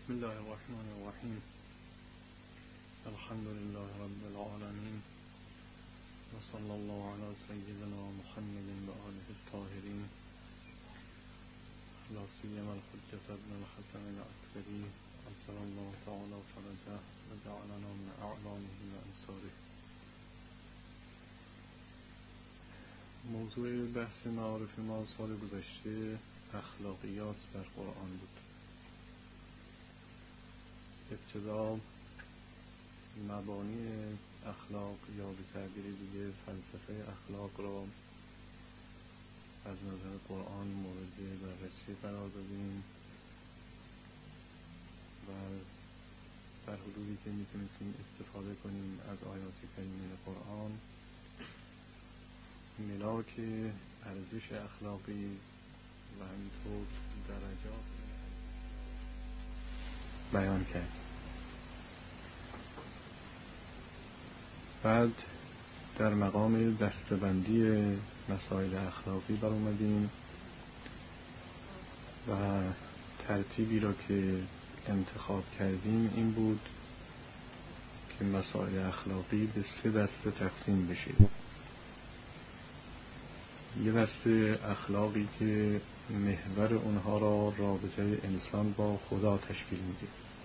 بسم الله الرحمن الرحیم. الحمد لله رب العالمین و صلی الله علی سیدنا محمد و آله الطاهرین لا سیما الحجة ابن الحسن العسکری عجل الله تعالی فرجه و جعلنا من اعلامه و انصاره. موضوع بحث معارف ما سال گذشته اخلاقیات در قرآن بود. ابتدا مبانی اخلاق یا به تعبیر دیگه فلسفه اخلاق را از نظر قرآن مورد بررسی قرار دادیم و در حدودی که میتونستیم استفاده کنیم از آیات کریمه قرآن ملاک ارزش اخلاقی و همینطور درجات بیان کرد. بعد در مقام دسته‌بندی مسائل اخلاقی بر اومدیم و ترتیبی را که انتخاب کردیم این بود که مسائل اخلاقی به 3 دسته تقسیم بشه. یه دسته اخلاقی که محور اونها را رابطه انسان با خدا تشکیل میده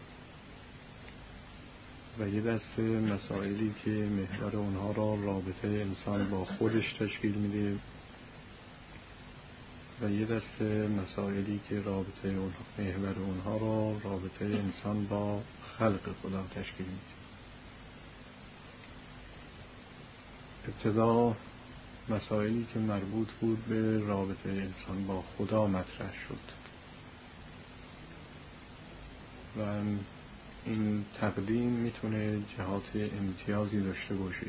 و یه دسته مسائلی که محور اونها را رابطه انسان با خودش تشکیل میده و یه دسته مسائلی که محور اونها را رابطه انسان با خلق خدا تشکیل میده. ابتدا مسائلی که مربوط بود به رابطه انسان با خدا مطرح شد و این تقدیم میتونه جهات امتیازی داشته باشه.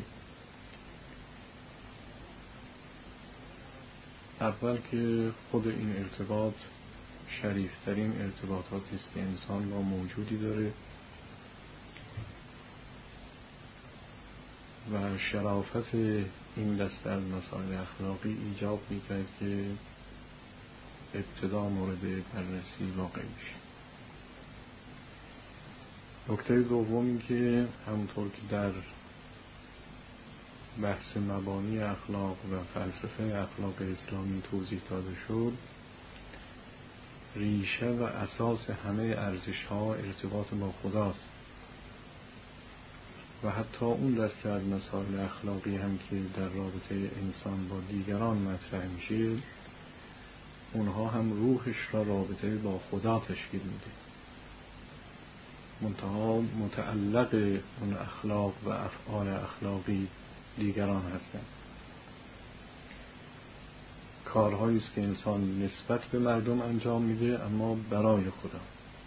اول که خود این ارتباط شریفترین ارتباطاتی است که انسان با موجودی داره و شرافت این دسته از مسائل اخلاقی ایجاب میکرد که ابتدا مورد بررسی واقع میشه. نکته دومی که همونطور که در بحث مبانی اخلاق و فلسفه اخلاق اسلامی توضیح داده شد، ریشه و اساس همه ارزش‌ها ارتباط با خداست و حتی اون دسته از مسائل اخلاقی هم که در رابطه انسان با دیگران مطرح میشه اونها هم روحش را رابطه با خدا تشکیل میده، منتها متعلق اون اخلاق و افعال اخلاقی دیگران هستند. کارهایی است که انسان نسبت به مردم انجام میده اما برای خدا.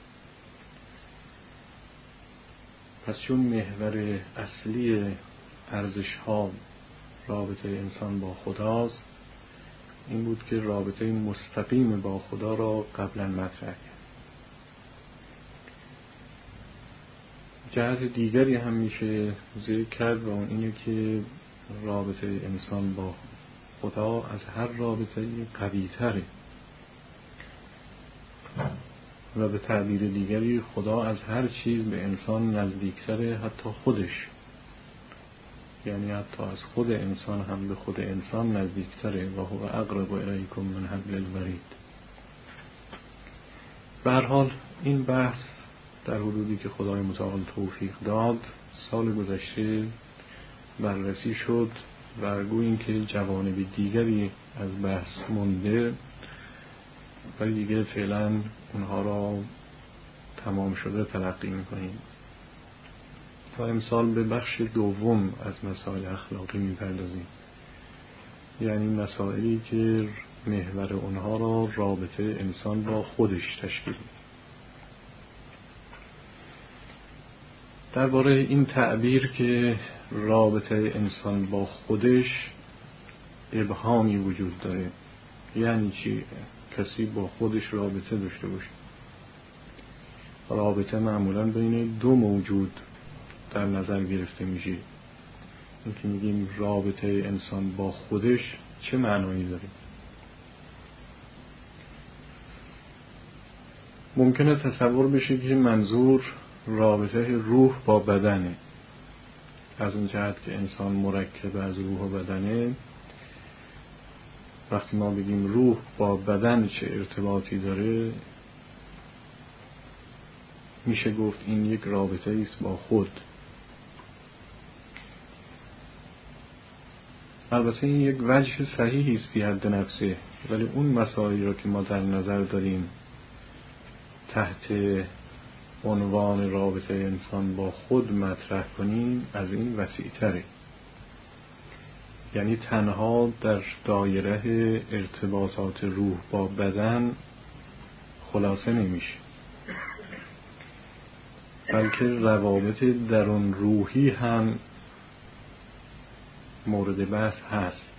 پس چون محور اصلی ارزش‌ها رابطه انسان با خداست، این بود که رابطه مستقیم با خدا را قبلا مطرح کرد. جهت دیگری هم میشه ذکر کرد و اون اینه که رابطه انسان با خدا از هر رابطه قوی تره و به تعبیر دیگری خدا از هر چیز به انسان نزدیکتره، حتی خودش، یعنی حتی از خود انسان هم به خود انسان نزدیکتره و هو اقرب الیکم من حبل الورید. به هر حال این بحث در حدودی که خدای متعال توفیق داد سال گذشته بررسی شد و گوییم که جوانب دیگری از بحث مونده ولی دیگه فعلا اونها را تمام شده تلقی میکنیم و امسال به بخش دوم از مسائل اخلاقی میپردازیم، یعنی مسائلی که محور اونها را رابطه انسان با خودش تشکیل میده. درباره این تعبیر که رابطه انسان با خودش ابهامی وجود داره. یعنی چی؟ کسی با خودش رابطه داشته باشه. رابطه معمولا بین 2 موجود در نظر گرفته میشه. این که میگیم رابطه انسان با خودش چه معنایی داره؟ ممکنه تصور بشه که منظور رابطه روح با بدنه، از اون جهت که انسان مرکب از روح و بدنه. وقتی ما بگیم روح با بدن چه ارتباطی داره، میشه گفت این یک رابطه است با خود. البته این یک وجه صحیحی است فی حد نفسه، ولی اون مسائلی را که ما در نظر داریم تحت عنوان رابطه انسان با خود مطرح کنیم از این وسیع‌تره. یعنی تنها در دایره ارتباطات روح با بدن خلاصه نمیشه، بلکه روابط درون روحی هم مورد بحث هست.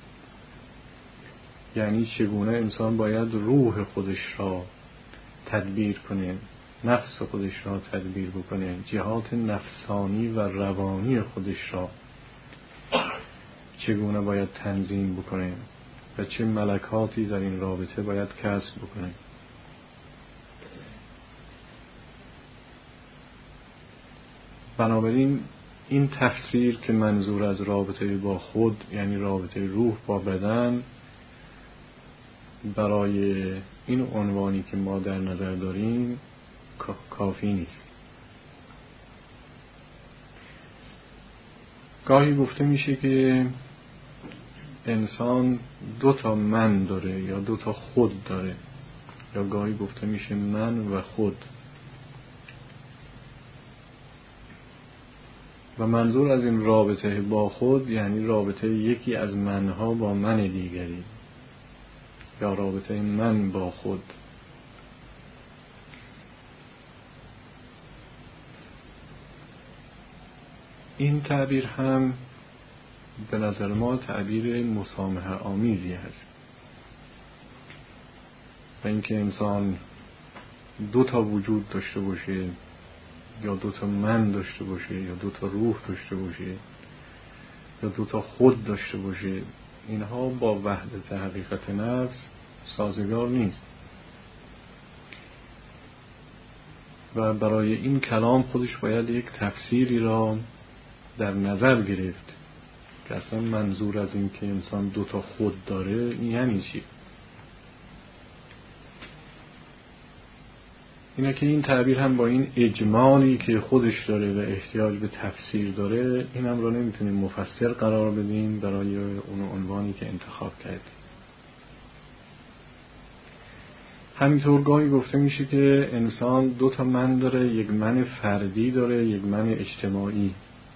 یعنی چگونه انسان باید روح خودش را تدبیر کنه، نفس خودش را تدبیر بکنه، جهات نفسانی و روانی خودش را چگونه باید تنظیم بکنه و چه ملکاتی در این رابطه باید کسب بکنه. بنابراین این تفسیر که منظور از رابطه با خود یعنی رابطه روح با بدن، برای این عنوانی که ما در نظر داریم کافی نیست. گاهی گفته میشه که انسان 2 من داره یا 2 خود داره، یا گاهی گفته میشه من و خود. و منظور از این رابطه با خود یعنی رابطه یکی از منها با من دیگری، یا رابطه من با خود. این تعبیر هم به نظر ما تعبیر مسامحه آمیزی هست، و اینکه انسان 2 وجود داشته باشه، یا 2 من داشته باشه، یا 2 روح داشته باشه، یا 2 خود داشته باشه، اینها با وحدت حقیقت نفس سازگار نیست. و برای این کلام خودش باید یک تفسیری را در نظر گرفت که اصلا منظور از این که انسان 2 خود داره این یعنی چی. اینه که این تعبیر هم با این اجمالی که خودش داره و احتیاج به تفسیر داره، این هم رو نمیتونیم مفسر قرار بدیم برای اون عنوانی که انتخاب کردیم. همینطور گاهی گفته میشه که انسان 2 من داره، یک من فردی داره، یک من اجتماعی.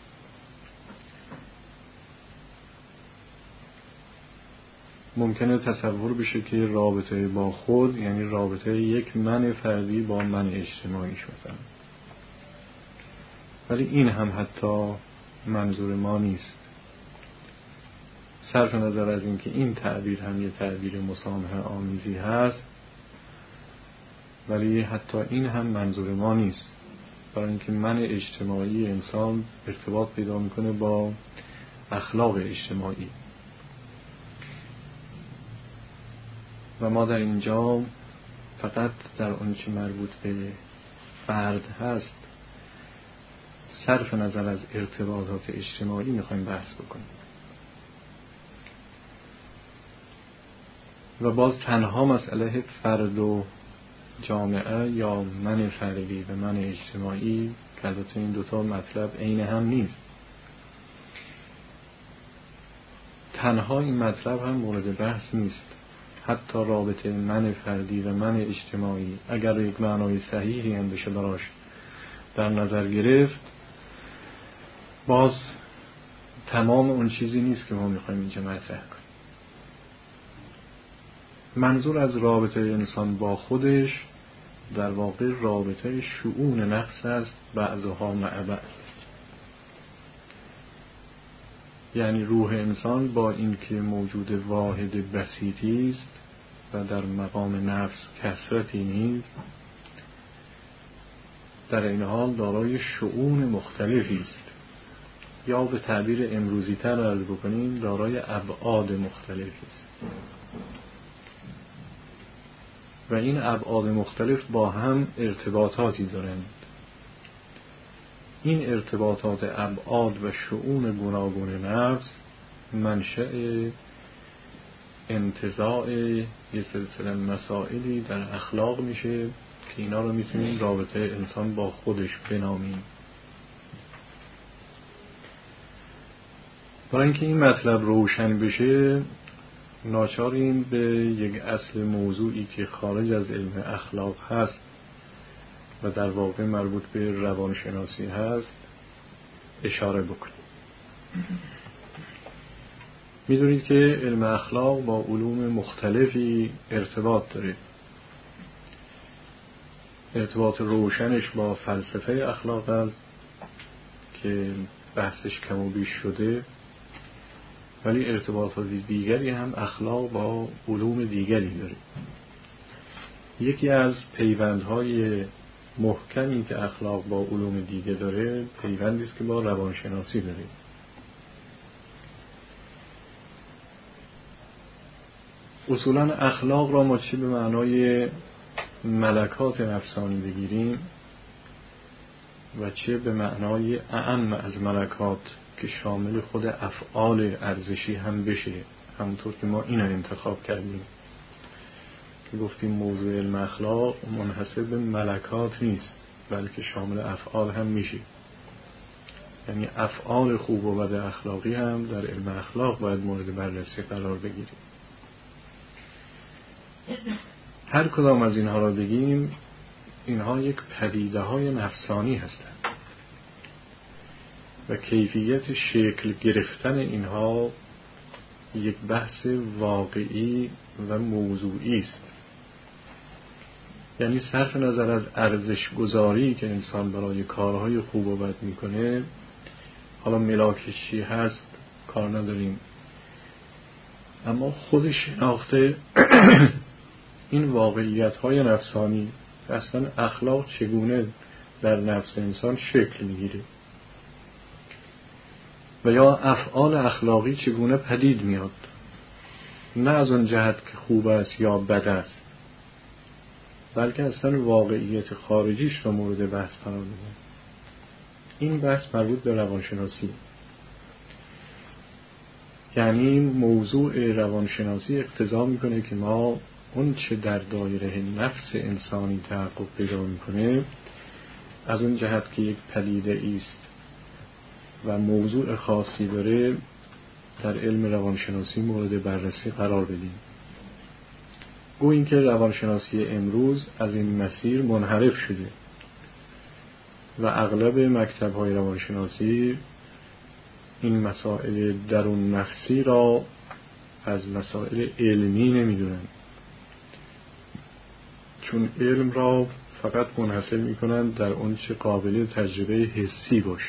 ممکنه تصور بشه که رابطه با خود یعنی رابطه یک من فردی با من اجتماعی شدن، ولی این هم حتی منظور ما نیست. صرف نظر از این که این تعبیر هم یه تعبیر مسامحه آمیزی هست، ولی حتی این هم منظور ما نیست، برای اینکه من اجتماعی انسان ارتباط پیدا میکنه با اخلاق اجتماعی. و ما در اینجا فقط در اون چه مربوط به فرد هست صرف نظر از ارتباطات اجتماعی میخوایم بحث بکنیم. و باز تنها مسئله فرد و جامعه یا من فردی و من اجتماعی، که البته این 2 مطلب عین هم نیست، تنها این مطلب هم مورد بحث نیست. حتی رابطه من فردی و من اجتماعی اگر یک معنای صحیحی هم بشه براش در نظر گرفت، باز تمام اون چیزی نیست که ما میخوایم اینجا مطرح کنیم. منظور از رابطه انسان با خودش در واقع رابطه شؤون نفس است، بعضها مع بعض. یعنی روح انسان با اینکه موجود واحد بسیطی است و در مقام نفس کثرتی نیست، در این حال دارای شؤون مختلفی است، یا به تعبیر امروزی تر عرض بکنیم دارای ابعاد مختلفی است. و این ابعاد مختلف با هم ارتباطاتی دارند. این ارتباطات ابعاد و شؤون گوناگون نفس منشأ انتزاع یه سلسله مسائلی در اخلاق میشه که اینا رو میتونیم رابطه انسان با خودش بنامیم. برای اینکه این مطلب روشن بشه ناچاریم به یک اصل موضوعی که خارج از علم اخلاق هست و در واقع مربوط به روانشناسی هست اشاره بکنیم. میدونید که علم اخلاق با علوم مختلفی ارتباط داره. ارتباط روشنش با فلسفه اخلاق است که بحثش کم و بیش شده، ولی ارتباطات دیگری هم اخلاق با علوم دیگری داره. یکی از پیوندهای محکمی که اخلاق با علوم دیگه داره پیوندی است که با روانشناسی داره. اصولا اخلاق را ما چه به معنای ملکات نفسانی بگیریم و چه به معنای اعم از ملکات که شامل خود افعال ارزشی هم بشه، همونطور که ما این انتخاب کردیم که گفتیم موضوع علم اخلاق منحصر به ملکات نیست بلکه شامل افعال هم میشه. یعنی افعال خوب و بد اخلاقی هم در علم اخلاق باید مورد بررسی قرار بگیریم. هر کدام از اینها را بگیم اینها یک پدیده های نفسانی هستند و کیفیت شکل گرفتن اینها یک بحث واقعی و موضوعی است. یعنی صرف نظر از ارزش گذاری که انسان برای کارهای خوب و بد میکنه، حالا ملاکش چی هست کار نداریم، اما خود شناخته این واقعیت های نفسانی اصلا اخلاق چگونه در نفس انسان شکل میگیره و یا افعال اخلاقی چگونه پدید میاد، نه از اون جهت که خوب است یا بد است بلکه اصلا واقعیت خارجیش رو مورد بحث قرار میده. این بحث مربوط به روانشناسی، یعنی موضوع روانشناسی اقتضا میکنه که ما اون چه در دایره نفس انسانی تحقق پیدا میکنه از اون جهت که یک پدیده است و موضوع خاصی داره در علم روانشناسی مورد بررسی قرار بدیم. گوییم که روانشناسی امروز از این مسیر منحرف شده و اغلب مکتب‌های روانشناسی این مسائل درون نفسی را از مسائل علمی نمیدونن، چون علم را فقط منحصر میکنن در اون چه قابل تجربه حسی باشه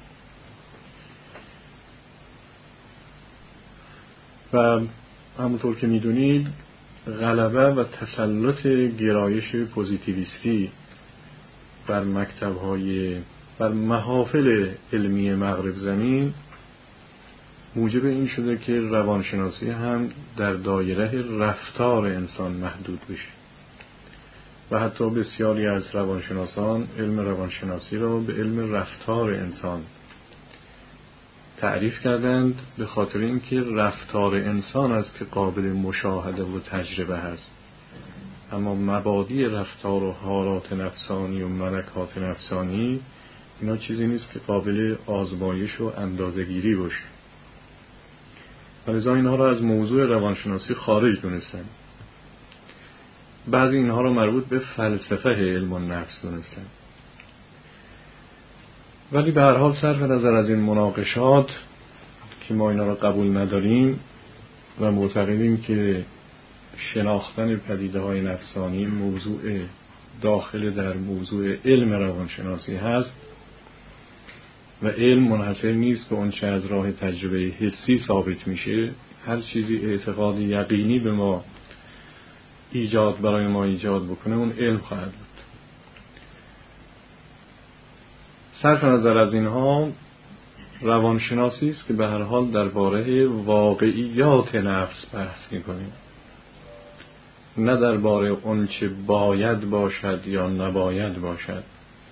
و همونطور که میدونید غلبه و تسلط گرایش پوزیتیویستی بر بر محافل علمی مغرب زمین موجب این شده که روانشناسی هم در دایره رفتار انسان محدود بشه و حتی بسیاری از روانشناسان علم روانشناسی را به علم رفتار انسان تعریف کردند، به خاطر اینکه رفتار انسان است که قابل مشاهده و تجربه هست، اما مبادی رفتار و حالات نفسانی و ملکات نفسانی اینا چیزی نیست که قابل آزمایش و اندازه‌گیری باشه. ولذا اینها را از موضوع روانشناسی خارج دونستن. بعضی اینها را مربوط به فلسفه علم النفس دونستن. ولی به هر حال صرف نظر از این مناقشات که ما اینا را قبول نداریم و معتقدیم که شناختن پدیده‌های نفسانی موضوع داخل در موضوع علم روانشناسی هست و علم منحصر نیست به اون چه از راه تجربه حسی ثابت میشه. هر چیزی اعتقاد یقینی به ما برای ما ایجاد بکنه اون علم خواهد بود. صرف نظر از اینها روانشناسی است که به هر حال درباره واقعیات نفس بحث میکنه نه درباره اون چه باید باشد یا نباید باشد.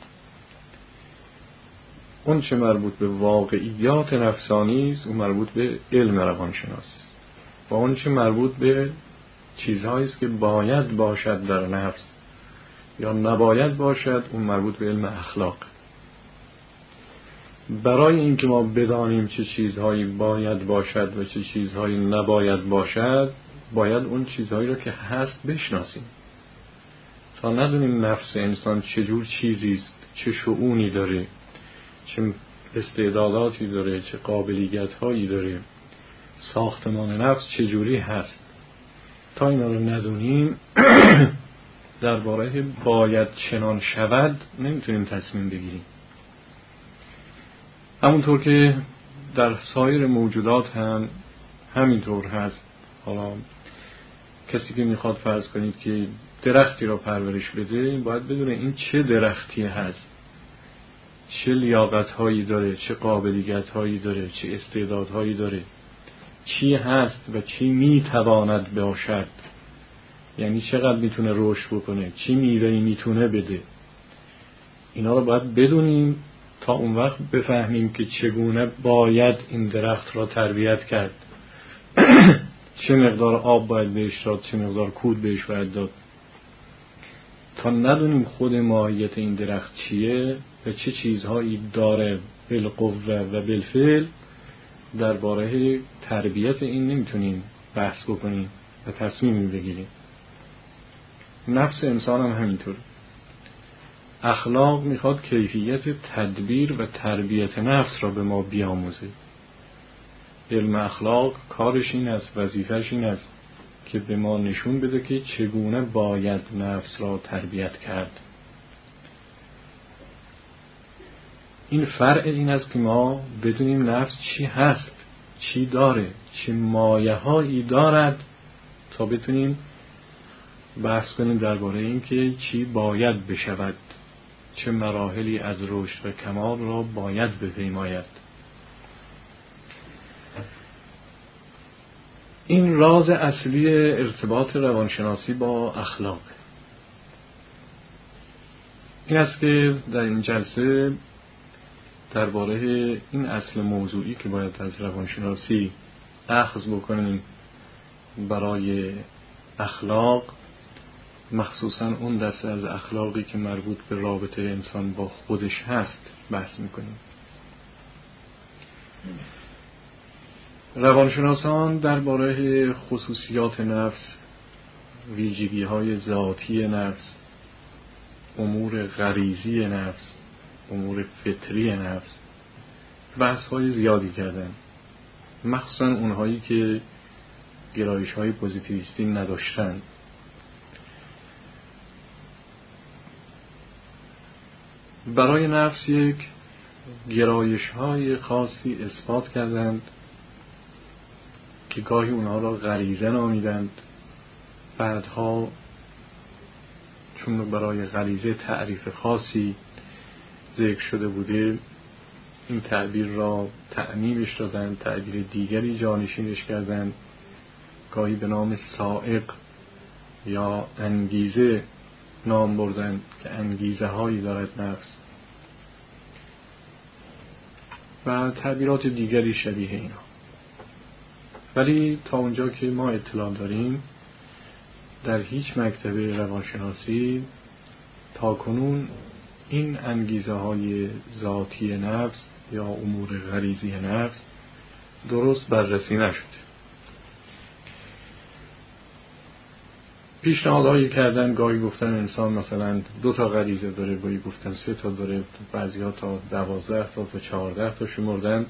اون چه مربوط به واقعیات نفسانی است اون مربوط به علم روانشناسی است، و اون چه مربوط به چیزهایی است که باید باشد در نفس یا نباید باشد اون مربوط به علم اخلاق. برای اینکه ما بدانیم چه چیزهایی باید باشد و چه چیزهایی نباید باشد باید اون چیزهایی رو که هست بشناسیم. تا ندونیم نفس انسان چجور چیزی است، چه شؤونی داره، چه استعداداتی داره، چه قابلیت‌هایی داره، ساختمان نفس چجوری هست، تا اینا رو ندونیم درباره باید چنان شود نمیتونیم تصمیم بگیریم. همونطور که در سایر موجودات هم همینطور هست. حالا کسی که میخواد فرض کنید که درختی را پرورش بده باید بدونه این چه درختی هست، چه لیاقت‌هایی داره، چه قابلیت‌هایی داره، چه استعدادهایی داره، چی هست و چی میتواند باشد، یعنی چقدر میتونه رشد بکنه، چی میوه‌ای میتونه بده. اینا رو باید بدونیم تا اون وقت بفهمیم که چگونه باید این درخت را تربیت کرد، چه مقدار آب باید بهش داد، چه مقدار کود بهش باید داد. تا ندونیم خود ماهیت این درخت چیه و چه چیزهایی داره بالقوه و بالفعل، درباره تربیت این نمیتونیم بحث بکنیم و تصمیم بگیریم. نفس انسان هم همینطور. اخلاق میخواد کیفیت تدبیر و تربیت نفس را به ما بیاموزه. علم اخلاق کارش این است، وظیفش این است که به ما نشون بده که چگونه باید نفس را تربیت کرد. این فرع این است که ما بدونیم نفس چی هست، چی داره، چه مایه هایی دارد، تا بتونیم بحث کنیم درباره این که چی باید بشود، چه مراحلی از رشد و کمال را باید بپیماید. این راز اصلی ارتباط روانشناسی با اخلاق. این است که در این جلسه درباره این اصل موضوعی که باید از روانشناسی اخذ بکنیم برای اخلاق، مخصوصا اون دسته از اخلاقی که مربوط به رابطه انسان با خودش هست بحث میکنیم. روانشناسان درباره خصوصیات نفس، ویژگی‌های ذاتی نفس، امور غریزی نفس، امور فطری نفس بحث‌های زیادی کردن، مخصوصا اونهایی که گرایش‌های پوزیتیویستی نداشتن. برای نفس یک گرایش‌های خاصی اثبات کردند که گاهی اونها را غریزه نامیدند. بعدها چون برای غریزه تعریف خاصی ذکر شده بوده این تعبیر را تعمیمش دادند، تعبیر دیگری جانشینش کردند، گاهی به نام سائق یا انگیزه نام بردند که انگیزه هایی دارد نفس و تعبیرات دیگری شبیه اینا. ولی تا اونجا که ما اطلاع داریم در هیچ مکتب روانشناسی تا کنون این انگیزه های ذاتی نفس یا امور غریزی نفس درست بررسی نشده. پیشنهادهایی کردن، گاهی گفتن انسان مثلا 2 تا غریزه داره، گاهی گفتن 3 تا داره، بعضی‌ها تا 12 تا 14 تا شمردن.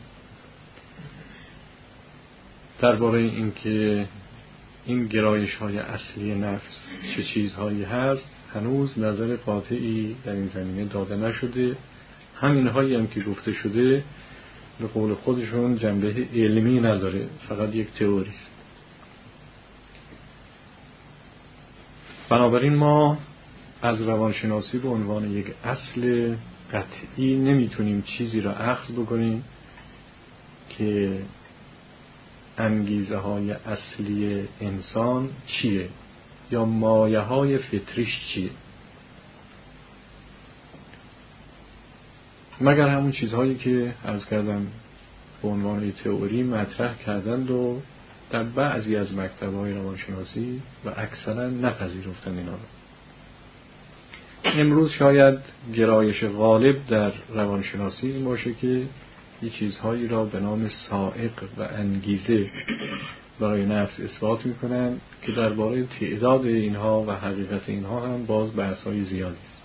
درباره این که این گرایش‌های اصلی نفس چه چیزهایی هست هنوز نظر قاطعی در این زمینه داده نشده. همین‌هایی هم که گفته شده به قول خودشون جنبه علمی نداره، فقط یک تئوری است. بنابراین ما از روانشناسی به عنوان یک اصل قطعی نمیتونیم چیزی را اخذ بکنیم که انگیزه های اصلی انسان چیه یا مایه های فطریش چیه؟ مگر همون چیزهایی که عرض کردم به عنوان تئوری مطرح کردند و در بعضی از مکتب‌های روانشناسی و اکثرا نپذیرفتند اینا رو. امروز شاید گرایش غالب در روانشناسی این باشه که یه چیزهایی را به نام سائق و انگیزه برای نفس اثبات میکنن که درباره تعداد اینها و حقیقت اینها هم باز بحث‌های زیادی است.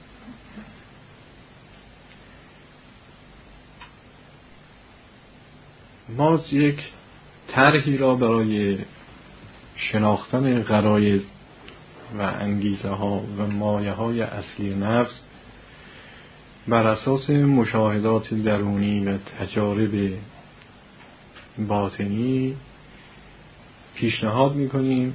ما یک طرحی را برای شناختن غرایز و انگیزه ها و مایه های اصلی نفس بر اساس مشاهدات درونی و تجارب باطنی پیشنهاد میکنیم.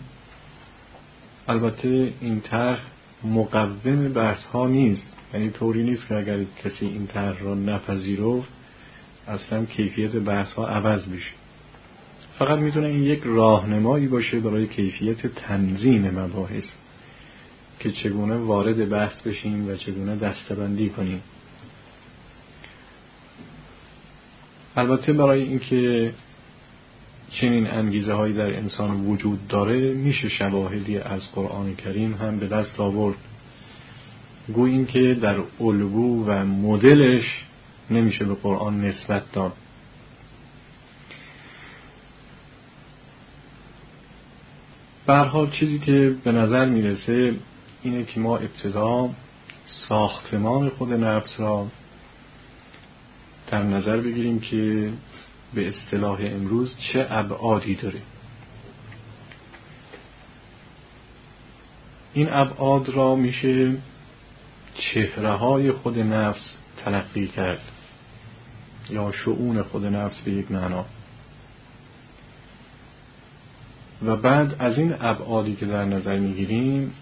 البته این طرح مقوم بحث ها نیست، یعنی طوری نیست که اگر کسی این طرح را نپذیرفت اصلا کیفیت بحث ها عوض بشه. فقط میتونه این یک راهنمایی باشه برای کیفیت تنظیم مباحث که چگونه وارد بحث بشیم و چگونه دسته‌بندی کنیم. البته برای اینکه چنین انگیزه هایی در انسان وجود داره میشه شواهدی از قرآن کریم هم به دست آورد، گوییم که در الگو و مدلش نمیشه به قرآن نسبت داد. به هر حال چیزی که به نظر میرسه اینه که ما ابتدا ساختمان خود نفس را در نظر بگیریم که به اصطلاح امروز چه ابعادی داره. این ابعاد را میشه چهره‌های خود نفس تلقی کرد یا شؤون خود نفس به یک معنا. و بعد از این ابعادی که در نظر میگیریم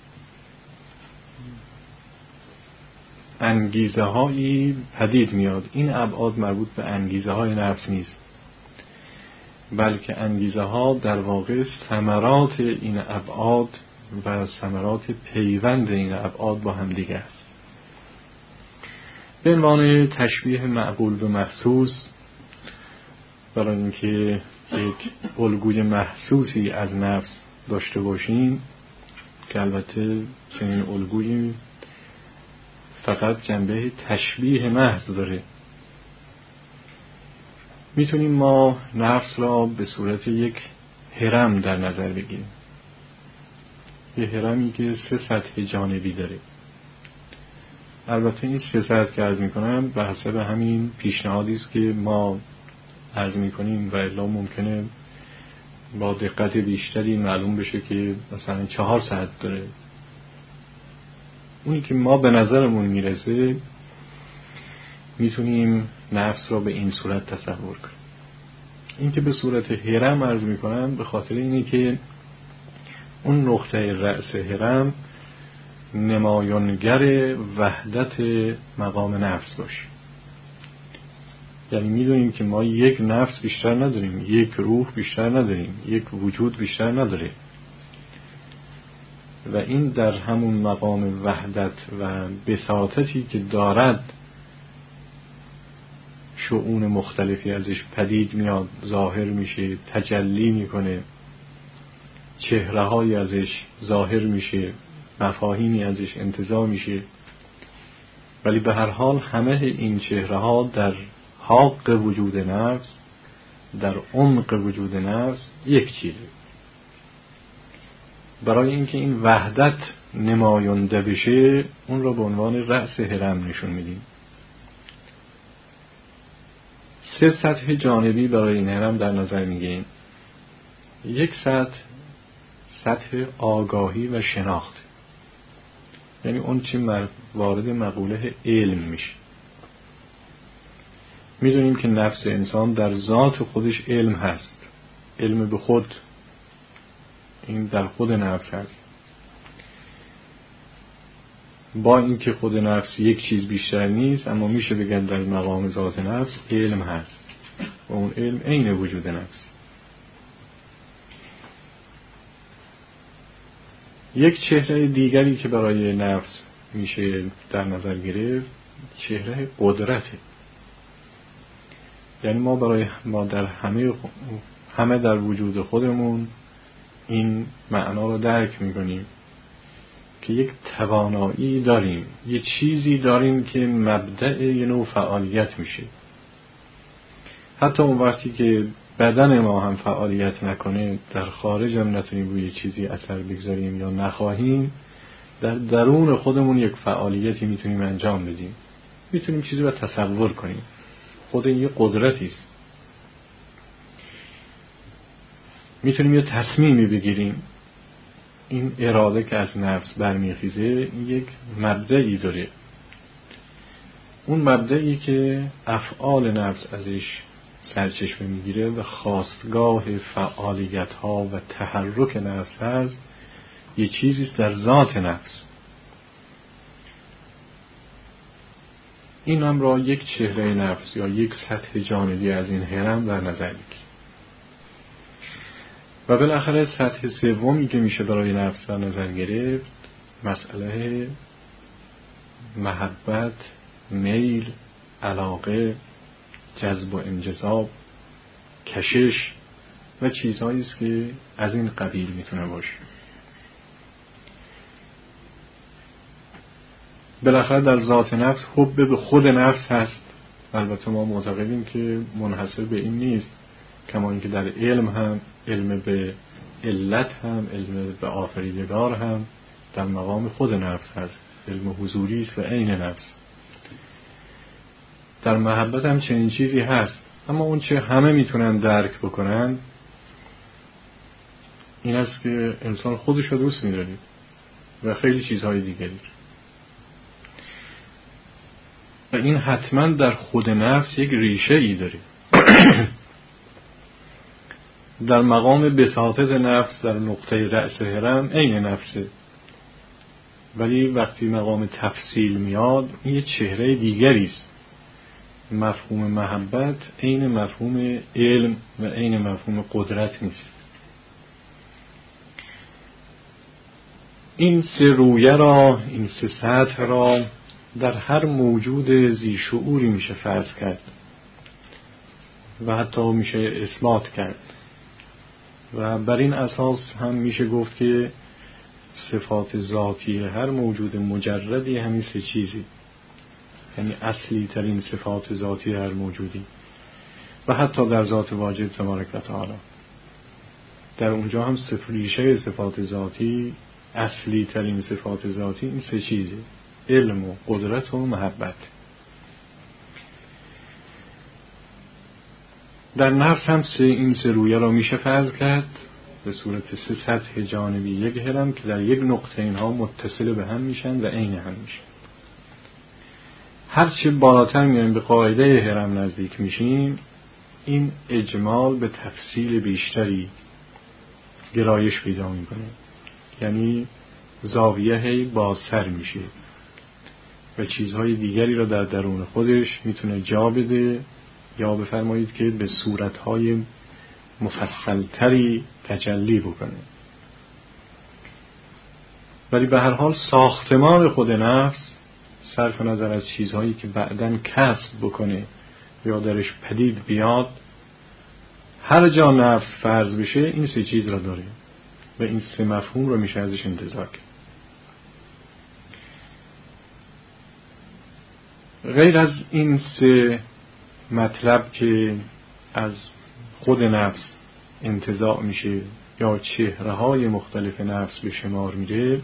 انگیزه هایی پدید میاد. این ابعاد مربوط به انگیزه های نفس نیست، بلکه انگیزه ها در واقع ثمرات این ابعاد و ثمرات پیوند این ابعاد با هم دیگه است. به عنوان تشبیه معقول به محسوس، برای اینکه یک الگوی محسوسی از نفس داشته باشیم که البته چنین الگویی فقط جنبه تشبیه محض داره، میتونیم ما نفس را به صورت یک هرم در نظر بگیریم. یه هرمی که 3 سطح جانبی داره. البته این 3 سطح که عرض میکنم به حسب همین پیشنهادی است که ما عرض میکنیم و الا ممکنه با دقت بیشتری معلوم بشه که مثلا 4 سطح داره. اونی که ما به نظرمون میرسه میتونیم نفس را به این صورت تصور کنیم. این که به صورت هرم عرض میکنم به خاطر اینه که اون نقطه رأس هرم نمایانگر وحدت مقام نفس باشه. یعنی میدونیم که ما یک نفس بیشتر نداریم، یک روح بیشتر نداریم، یک وجود بیشتر نداره و این در همون مقام وحدت و بساطتی که دارد شؤون مختلفی ازش پدید میاد، ظاهر میشه، تجلی میکنه، چهره‌های ازش ظاهر میشه، مفاهیمی ازش انتزاع میشه. ولی به هر حال همه این چهره‌ها در حق وجود نفس، در عمق وجود نفس یک چیزه. برای اینکه این وحدت نماینده بشه اون را به عنوان رأس هرم نشون میدیم. 3 سطح جانبی برای این هرم در نظر میگیریم. یک سطح آگاهی و شناخت، یعنی اون چی وارد مقوله علم میشه. میدونیم که نفس انسان در ذات خودش علم هست، علم به خود، این در خود نفس هست. با اینکه خود نفس یک چیز بیشتر نیست، اما میشه بگن در مقام ذات نفس علم هست و اون علم عین وجود نفس. یک چهره دیگری که برای نفس میشه در نظر گرفت چهره قدرته. یعنی ما در همه در وجود خودمون این معنا رو درک میکنیم که یک توانایی داریم، یه چیزی داریم که مبدأ یه نوع فعالیت میشه. حتی اون وقتی که بدن ما هم فعالیت نکنه، در خارج هم نتونیم روی چیزی اثر بگذاریم یا نخواهیم، در درون خودمون یک فعالیتی میتونیم انجام بدیم، میتونیم چیزی رو تصور کنیم. خود این یه قدرتی است. میتونیم یه تصمیمی بگیریم. این اراده که از نفس برمیخیزه این یک مبدأی داره. اون مبدأی که افعال نفس ازش سرچشمه میگیره و خاستگاه فعالیت ها و تحرک نفس هست، یه چیزیست در ذات نفس. این هم را یک چهره نفس یا یک سطح جانبی از این هرم در نظر بگیریم. و بالاخره سطح سومی که میشه برای نفس در نظر گرفت مسئله محبت، میل، علاقه، جذب و انجذاب، کشش و چیزهایی است که از این قبیل میتونه باشه. بالاخره در ذات نفس حب به خود نفس هست. البته ما معتقدیم که منحصر به این نیست، کما اینکه در علم هم، علم به علت هم، علم به آفریدگار هم در مقام خود نفس هست. علم حضوری است و عین نفس. در محبت هم چنین چیزی هست، اما اون چه همه میتونن درک بکنن این است که انسان خودش رو دوست می‌داره و خیلی چیزهای دیگری. و این حتما در خود نفس یک ریشه ای داره. در مقام بساطت نفس در نقطه رأس هرم عین نفسه، ولی وقتی مقام تفصیل میاد این یه چهره دیگری است. مفهوم محبت عین مفهوم علم و عین مفهوم قدرت نیست. این سه رویه را، این سه سطح را در هر موجود ذی شعوری میشه فرض کرد و حتی میشه اثبات کرد و بر این اساس هم میشه گفت که صفات ذاتی هر موجود مجردی همین سه چیزی، یعنی اصلی ترین صفات ذاتی هر موجودی و حتی در ذات واجد تبارک و تعالی در اونجا هم ریشه صفات ذاتی، اصلی ترین صفات ذاتی این سه چیزه: علم و قدرت و محبت. در نفس هم این سه رویه را میشه فرض کرد به صورت سه سطح جانبی یک هرم که در یک نقطه اینها متصل به هم میشن و عین هم میشن. هرچه بالاتر میایم به قاعده هرم نزدیک میشیم این اجمال به تفصیل بیشتری گرایش پیدا میکنه، یعنی زاویه بازتر میشه و چیزهای دیگری را در درون خودش میتونه جا بده یا بفرمایید که به صورتهای مفصلتری تجلی بکنه. ولی به هر حال ساختمان خود نفس صرف نظر از چیزهایی که بعداً کسب بکنه یا درش پدید بیاد، هر جا نفس فرض بشه این سه چیز را داره و این سه مفهوم رو میشه ازش انتزاع کرد. غیر از این سه مطلب که از خود نفس انتزاع میشه یا چهره‌های مختلف نفس به شمار میره،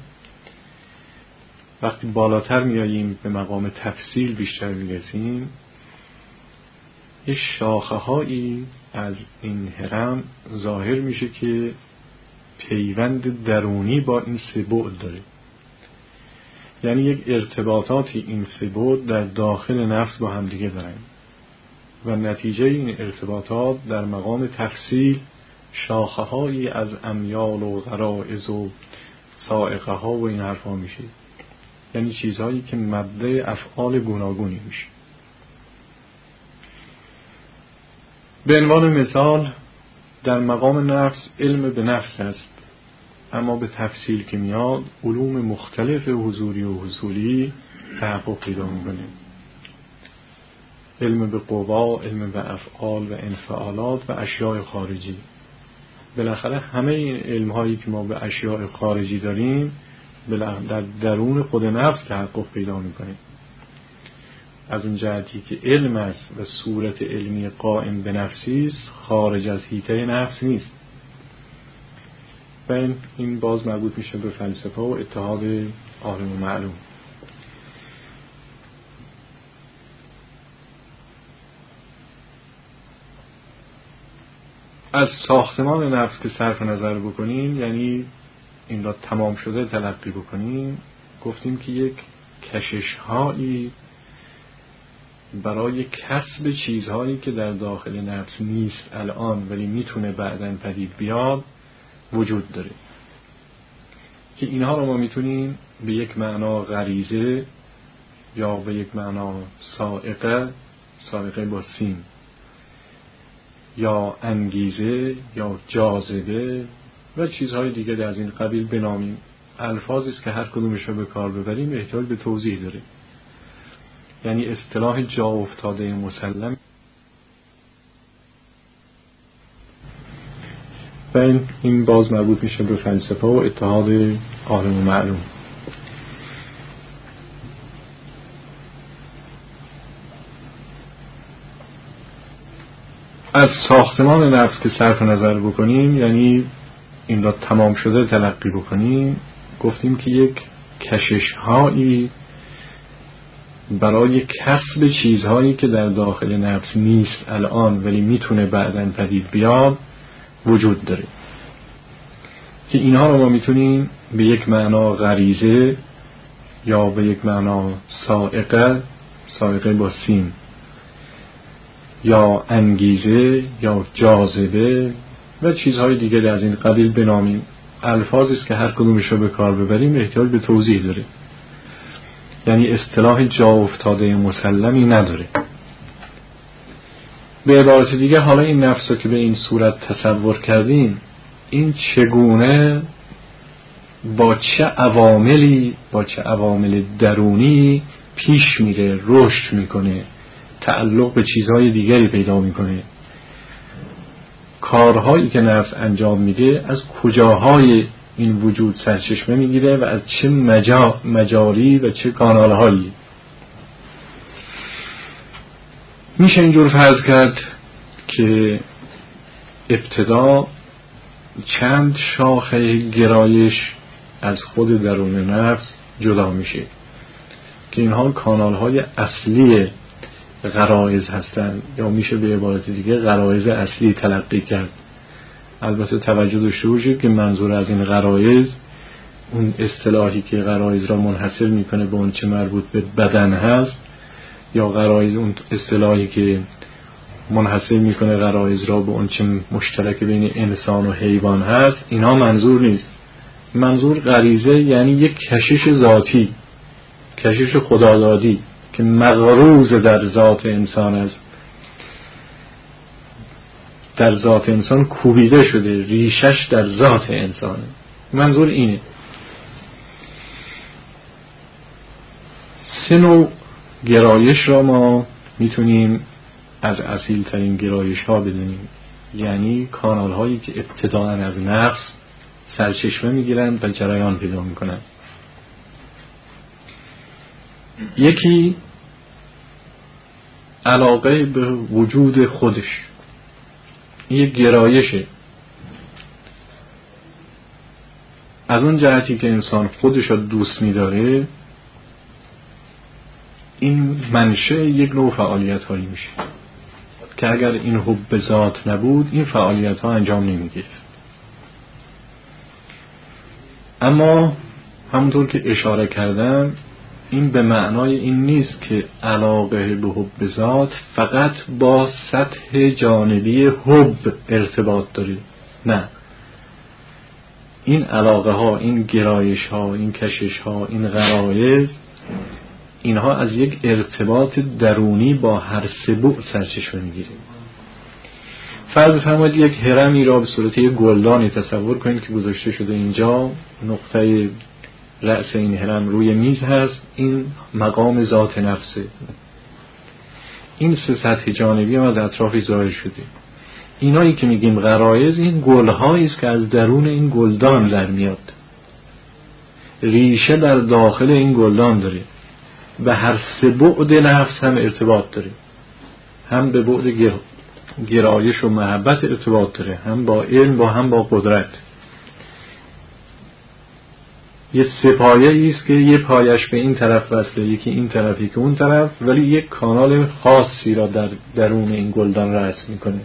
وقتی بالاتر میاییم به مقام تفصیل بیشتر میرسیم، یه شاخه‌هایی از این هرم ظاهر میشه که پیوند درونی با این سه بعد داره. یعنی یک ارتباطاتی این سه بعد در داخل نفس با هم دیگه دارن و نتیجه این ارتباطات در مقام تفصیل شاخه‌هایی از امیال و غرائز و سائقه ها و این حرفا میشه، یعنی چیزهایی که مبدأ افعال گوناگونی میشه. به عنوان مثال در مقام نفس علم به نفس است اما به تفصیل که میاد علوم مختلف حضوری و حصولی تحقق پیدا میکنه. علم به قوا، علم به افعال و انفعالات و اشیاء خارجی. بالاخره همه این علم هایی که ما به اشیاء خارجی داریم در درون خود نفس تحقق پیدا میکنه. از اون جهتی که علم است و صورت علمی قائم به نفسی است، خارج از حیطه نفس نیست. و این باز مربوط میشه به فلسفه و اتحاد عالم و معلوم. از ساختمان نفس که صرف نظر بکنیم، یعنی این را تمام شده تلقی بکنیم، گفتیم که یک کشش هایی برای کسب چیزهایی که در داخل نفس نیست الان ولی میتونه بعداً پدید بیاد وجود داره، که اینها رو ما میتونیم به یک معنا غریزه یا به یک معنا سائقه با سین، یا انگیزه یا جاذبه و چیزهای دیگه از این قبیل بنامیم. الفاظی است که هر کدومش رو به کار ببریم احتیاج به توضیح داره. یعنی اصطلاح جا افتاده مسلم. و این باز مربوط میشه به فلسفه و اتحاد عالم و معلوم. از ساختمان نفس که صرف نظر بکنیم، یعنی این را تمام شده تلقی بکنیم، گفتیم که یک کشش هایی برای کسب چیزهایی که در داخل نفس نیست الان ولی میتونه بعداً پدید بیاد وجود داره، که اینها رو ما میتونیم به یک معنا غریزه یا به یک معنا سائقه با سین، یا انگیزه یا جاذبه و چیزهای دیگه از این قبیل بنامیم. الفاظی است که هر کدومش رو به کار ببریم احتیاج به توضیح داره. یعنی اصطلاح جا افتاده مسلمی نداره. به عبارت دیگه حالا این نفس رو که به این صورت تصور کردیم، این چگونه با چه عوامل درونی پیش میره، رشد میکنه، تعلق به چیزهای دیگری پیدا میکنه، کارهایی که نفس انجام میده از کجاهای این وجود سرچشمه میگیره و از چه مجاری و چه کانالهایی. میشه اینجور فرض کرد که ابتدا چند شاخه گرایش از خود درون نفس جدا میشه که اینها کانالهای اصلی غرایز هستند، یا میشه به عبارت دیگه غرایز اصلی تلقی کرد. البته توجه داشته باشید که منظور از این غرایز اون اصطلاحی که غرایز را منحصر میکنه به اون چه مربوط به بدن هست، یا غرایز اون اصطلاحی که منحصر میکنه غرایز را به اون چه مشترک بین انسان و حیوان هست، اینها منظور نیست. منظور غریزه یعنی یک کشش ذاتی، کشش خدادادی که مغروز در ذات انسان است، در ذات انسان کوبیده شده، ریشش در ذات انسانه. منظور اینه. سه نوع گرایش را ما میتونیم از اصیل ترین گرایش ها بدونیم، یعنی کانال هایی که ابتداءً از نفس سرچشمه میگیرند و جریان پیدا میکنند. یکی علاقه به وجود خودش، این یک گرایشه. از اون جهتی که انسان خودش رو دوست می‌داره، این منشأ یک نوع فعالیت هایی میشه که اگر این حب ذات نبود این فعالیت ها انجام نمیگرفت. اما همونطور که اشاره کردم، این به معنای این نیست که علاقه به حب ذات فقط با سطح جانبی حب ارتباط داره. نه، این علاقه ها، این گرایش ها، این کشش ها، این غرایز، اینها از یک ارتباط درونی با هر سه بعد سرچشمه میگیره. فرض فرمایید یک هرمی را به صورت یک گلدانی تصور کنید که گذاشته شده اینجا، نقطه رأس این هرم روی میز هست، این مقام ذات نفسه، این سه سطح جانبی هم از اطرافی ظاهر شده. اینایی که میگیم غرایز، این گلهایی است که از درون این گلدان در میاد، ریشه در داخل این گلدان داره و هر سه بعد نفس هم ارتباط داره، هم به بعد گرایش و محبت ارتباط داره، هم با علم هم با قدرت. یه سپایه است که یه پایش به این طرف وصله، یکی این طرف یکی اون طرف، ولی یک کانال خاصی را در درون این گلدان رسم میکنه.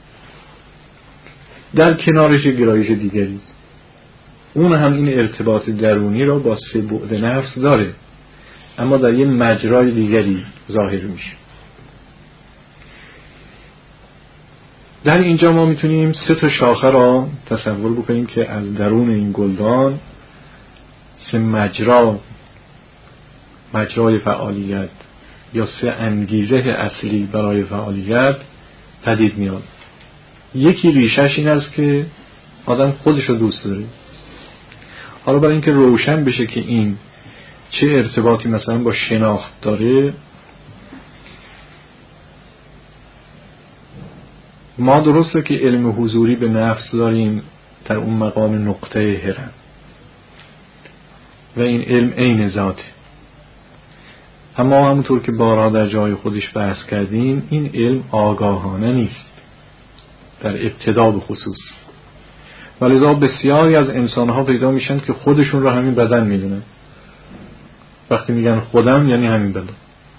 در کنارش گرایش دیگری است، اون هم این ارتباط درونی را با سه بعد نفس داره، اما در یه مجرای دیگری ظاهر میشه. در اینجا ما میتونیم سه تا شاخه را تصور بکنیم که از درون این گلدان سه مجرای فعالیت یا سه انگیزه اصلی برای فعالیت پدید میاد. یکی ریشش این است که آدم خودش رو دوست داره. حالا برای اینکه روشن بشه که این چه ارتباطی مثلا با شناخت داره، ما درسته که علم حضوری به نفس داریم در اون مقام نقطه هرم و این علم عین ذاته، اما همونطور که بارها در جای خودش بحث کردیم، این علم آگاهانه نیست در ابتدا به خصوص، ولذا بسیاری از انسانها پیدا میشن که خودشون رو همین بدن میدونن. وقتی میگن خودم یعنی همین بدن،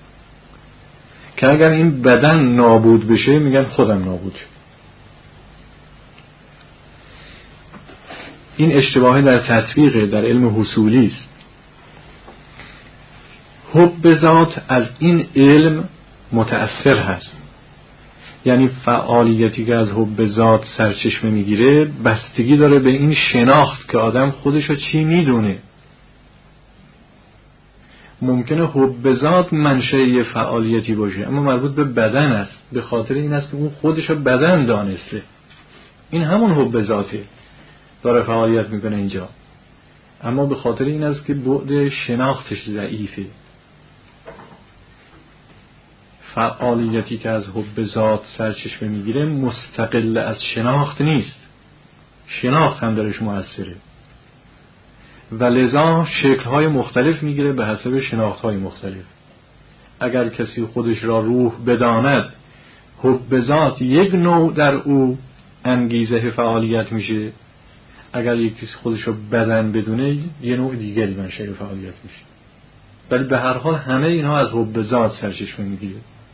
که اگر این بدن نابود بشه میگن خودم نابود شد. این اشتباهی در تطبیق در علم حصولی است. حب ذات از این علم متأثر هست، یعنی فعالیتی که از حب ذات سرچشمه میگیره بستگی داره به این شناخت که آدم خودشو چی میدونه. ممکنه حب ذات منشأ فعالیتی باشه اما مربوط به بدن است، به خاطر این است که اون خودشو بدن دانسته، این همون حب ذاته داره فعالیت میکنه اینجا، اما به خاطر این است که بعد شناختش ضعیفه. فعالیتی که از حب ذات سرچشمه میگیره مستقل از شناخت نیست، شناخت هم درش مؤثره و لذا شکل‌های مختلف میگیره به حسب شناخت‌های مختلف. اگر کسی خودش را روح بداند، حب ذات یک نوع در او انگیزه فعالیت میشه، اگر یکی خودش را بدن بدونه یه نوع دیگری منشأ فعالیت میشه، ولی به هر حال همه اینها از حب ذات سرچشمه میگیره.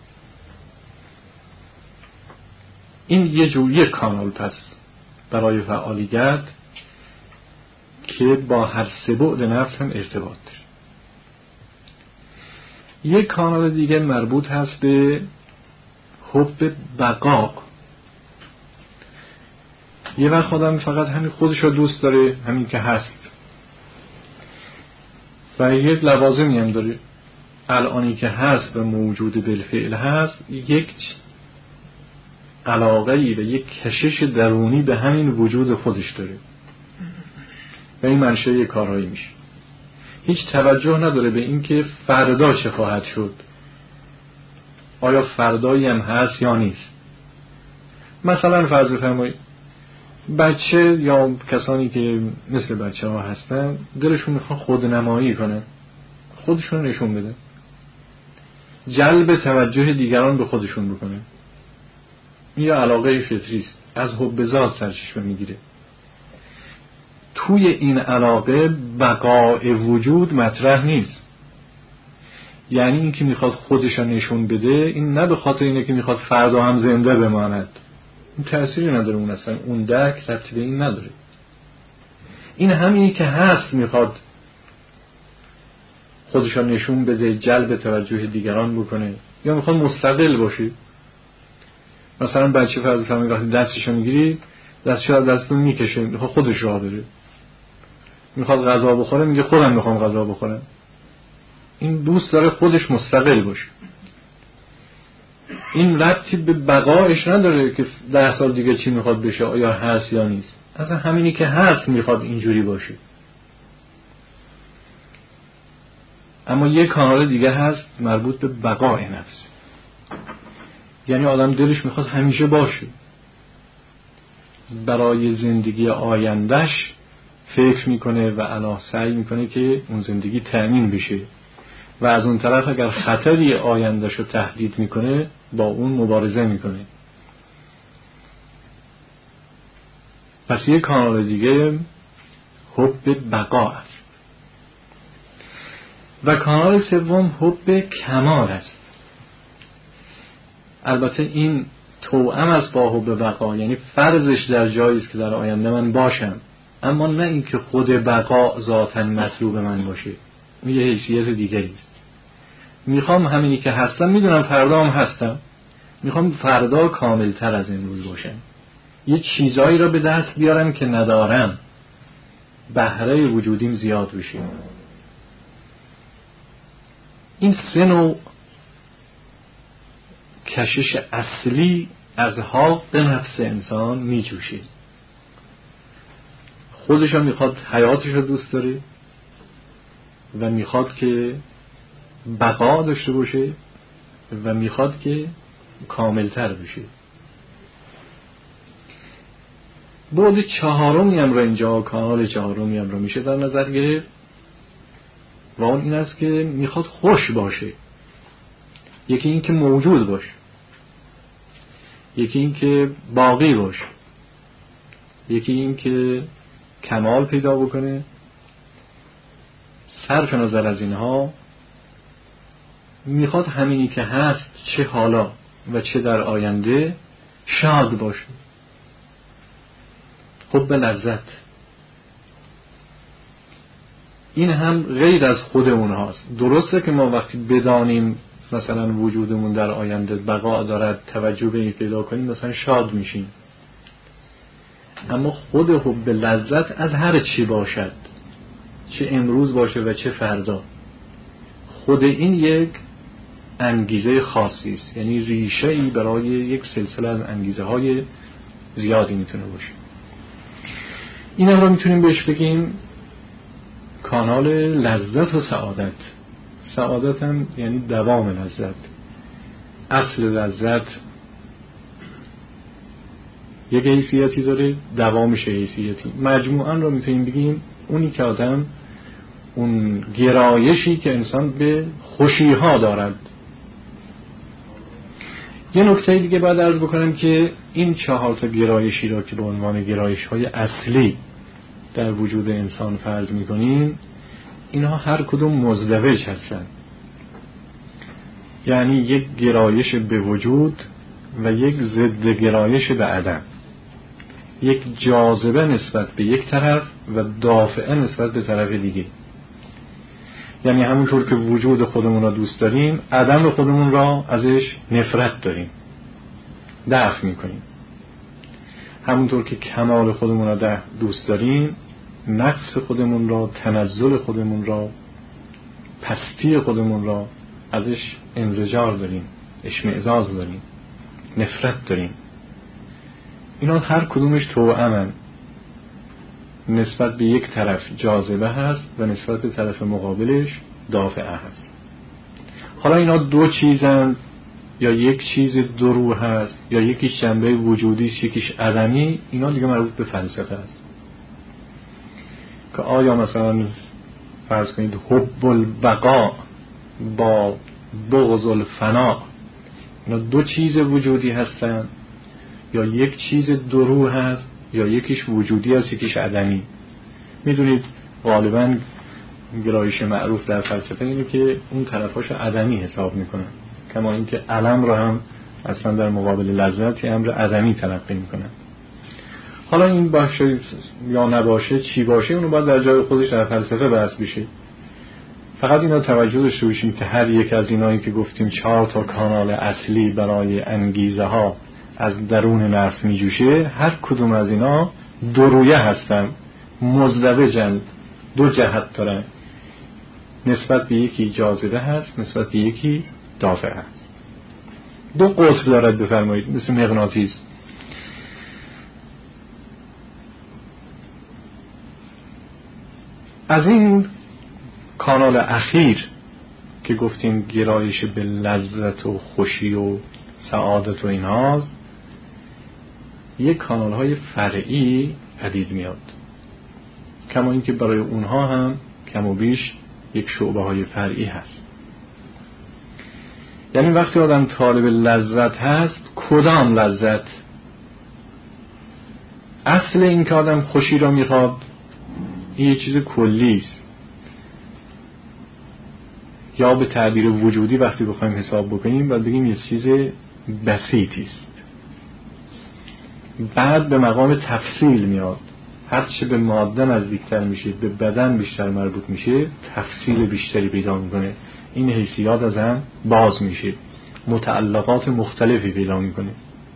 این یک کانال پس برای فعالیت که با هر سه بعد نفس هم ارتباط داره. یک کانال دیگه مربوط هست به حب بقا. یه وقت آدم فقط همین خودش رو دوست داره، همین که هست، و یک لوازمی هم داره، الانی که هست و موجود بالفعل هست، یک علاقه‌ای و یک کشش درونی به همین وجود خودش داره و این منشأ کارهایی میشه. هیچ توجه نداره به این که فردا چه خواهد شد، آیا فردایی هم هست یا نیست. مثلا فرض بفرمایید بچه یا کسانی که مثل بچه ها هستن دلشون میخواد خودنمایی کنن، خودشون نشون بده، جلب توجه دیگران به خودشون بکنه. این یه علاقه فطری است، از حب ذات سرچشمه میگیره. توی این علاقه بقای وجود مطرح نیست، یعنی این که میخواد خودش رو نشون بده، این نه به خاطر اینه که میخواد فردا هم زنده بماند، اون تأثیری نداره، اون اصلا اون درک ربطی به این نداره. این همینی که هست میخواد خودش رو نشون بده، جلب توجه دیگران بکنه، یا میخواد مستقل باشه. مثلا بچه فرض کنید وقتی دستشو میگیری دستشو از دستتون میکشه، میخواد خودش راه بره، میخواد غذا بخوره میگه خودم میخوام غذا بخورم. این دوست داره خودش مستقل باشه. این ربطی به بقایش نداره که 10 سال دیگه چی میخواد بشه، آیا هست یا نیست. اصلا همینی که هست میخواد اینجوری باشه. اما یک کانال دیگه هست مربوط به بقای نفس، یعنی آدم دلش میخواد همیشه باشه، برای زندگی آیندهش فکر میکنه و الا سعی میکنه که اون زندگی تأمین بشه و از اون طرف اگر خطری آیندهش رو تهدید میکنه با اون مبارزه میکنه. پس یک کانال دیگه حب بقا است. و کانال سوم حب کمال است. البته این توأم است با حب بقا، یعنی فرضش در جایی است که در آینده من باشم، اما نه اینکه خود بقا ذاتاً مطلوب من باشه. این یه حیثیت دیگری است. میخوام همینی که هستم، میدونم فردا هم هستم، میخوام فردا کاملتر از امروز باشم، یه چیزایی را به دست بیارم که ندارم، بهره وجودیم زیاد بشه. این سه نوع کشش اصلی از حق نفس انسان میجوشه. خودش هم میخواد حیاتش رو دوست داره و میخواد که بقا داشته باشه و میخواد که کاملتر بشه. بعد چهارمی هم را اینجا، کانال چهارمی هم را میشه در نظر گرفت و اون این است که میخواد خوش باشه. یکی این که موجود باشه، یکی این که باقی باشه، یکی این که کمال پیدا بکنه. صرف نظر از اینها میخواد همینی که هست، چه حالا و چه در آینده، شاد باشه. حب لذت این هم غیر از خود اونهاست. درسته که ما وقتی بدانیم مثلا وجودمون در آینده بقا دارد، توجه به این پیدا کنیم، مثلا شاد میشیم، اما خود حب لذت از هر چی باشد، چه امروز باشه و چه فردا، خود این یک انگیزه خاصی است، یعنی ریشه‌ای برای یک سلسله از انگیزه های زیادی میتونه باشه. این هم را میتونیم بهش بگیم کانال لذت و سعادت. سعادت هم یعنی دوام لذت. اصل لذت یک حیثیتی داره، دوامش حیثیتی. مجموعاً را میتونیم بگیم اونی که آدم، اون گرایشی که انسان به خوشی‌ها دارد. یه نکته دیگه باید عرض بکنم که این 4 تا گرایشی را که به عنوان گرایش‌های اصلی در وجود انسان فرض می‌کنیم، اینها هر کدوم مزدوج هستند. یعنی یک گرایش به وجود و یک ضد گرایش به عدم، یک جاذبه نسبت به یک طرف و دافعه نسبت به طرف دیگه. یعنی همونطور که وجود خودمون را دوست داریم، عدم خودمون را ازش نفرت داریم، دفع میکنیم. همونطور که کمال خودمون را دوست داریم، نقص خودمون را، تنزل خودمون را، پستی خودمون را ازش انزجار داریم، اشمئزاز داریم، نفرت داریم. اینا هر کدومش توأمن، نسبت به یک طرف جاذبه هست و نسبت به طرف مقابلش دافعه هست. حالا اینا دو چیزن یا یک چیز دو رو هست یا یکیش جنبه وجودی است یکیش عدمی، اینا دیگه مربوط به فلسفه است که آیا مثلا فرض کنید حب البقا با بغض الفنا اینا دو چیز وجودی هستن یا یک چیز دو رو هست یا یکیش وجودی است یکیش عدمی. میدونید غالبا گرایش معروف در فلسفه اینه که اون طرفاش عدمی حساب میکنن، کما اینکه علم رو هم اصلا در مقابل لذت امر عدمی تلقی میکنن. حالا این باشه یا نباشه، چی باشه، اونو باید در جای خودش در فلسفه بحث بشه. فقط اینا توجه داشته باشیم که هر یک از اینایی که گفتیم 4 تا کانال اصلی برای انگیزه ها از درون نفس میجوشه، هر کدوم از اینا دو رویه هستن، مزدوجن، دو جهت دارن، نسبت به یکی جاذبه هست، نسبت به یکی دافعه هست. دو قطب دارد بفرمایید، مثل مغناطیس. از این کانال اخیر که گفتیم گرایش به لذت و خوشی و سعادت و اینهاست، یک کانال های فرعی پدید میاد، کما اینکه برای اونها هم کم و بیش یک شعبه های فرعی هست. یعنی وقتی آدم طالب لذت هست، کدام لذت؟ اصل این که آدم خوشی را میخواد این یه چیز کلی است، یا به تعبیر وجودی وقتی بخوایم حساب بکنیم باید بگیم یه چیز بسیطی است. بعد به مقام تفصیل میاد، هرچه به ماده نزدیکتر میشه، به بدن بیشتر مربوط میشه، تفصیل بیشتری پیدا میکنه، این حیثیات از هم باز میشه، متعلقات مختلفی پیدا میکنه.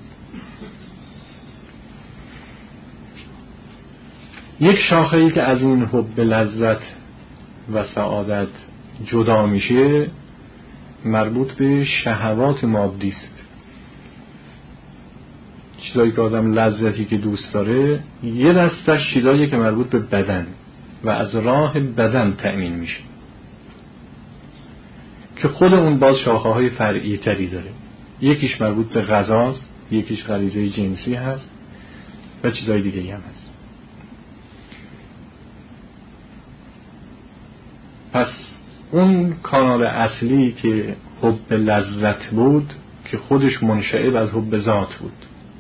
یک شاخه‌ای که از این حب لذت و سعادت جدا میشه مربوط به شهوات مادی است. چیزایی که آدم لذتی که دوست داره، یه دستش چیزایی که مربوط به بدن و از راه بدن تأمین میشه، که خود اون باز شاخه های فرعی تری داره. یکیش مربوط به غذاست، یکیش غریزه جنسی هست و چیزای دیگه هم هست. پس اون کانال اصلی که حب لذت بود که خودش منشعب از حب ذات بود،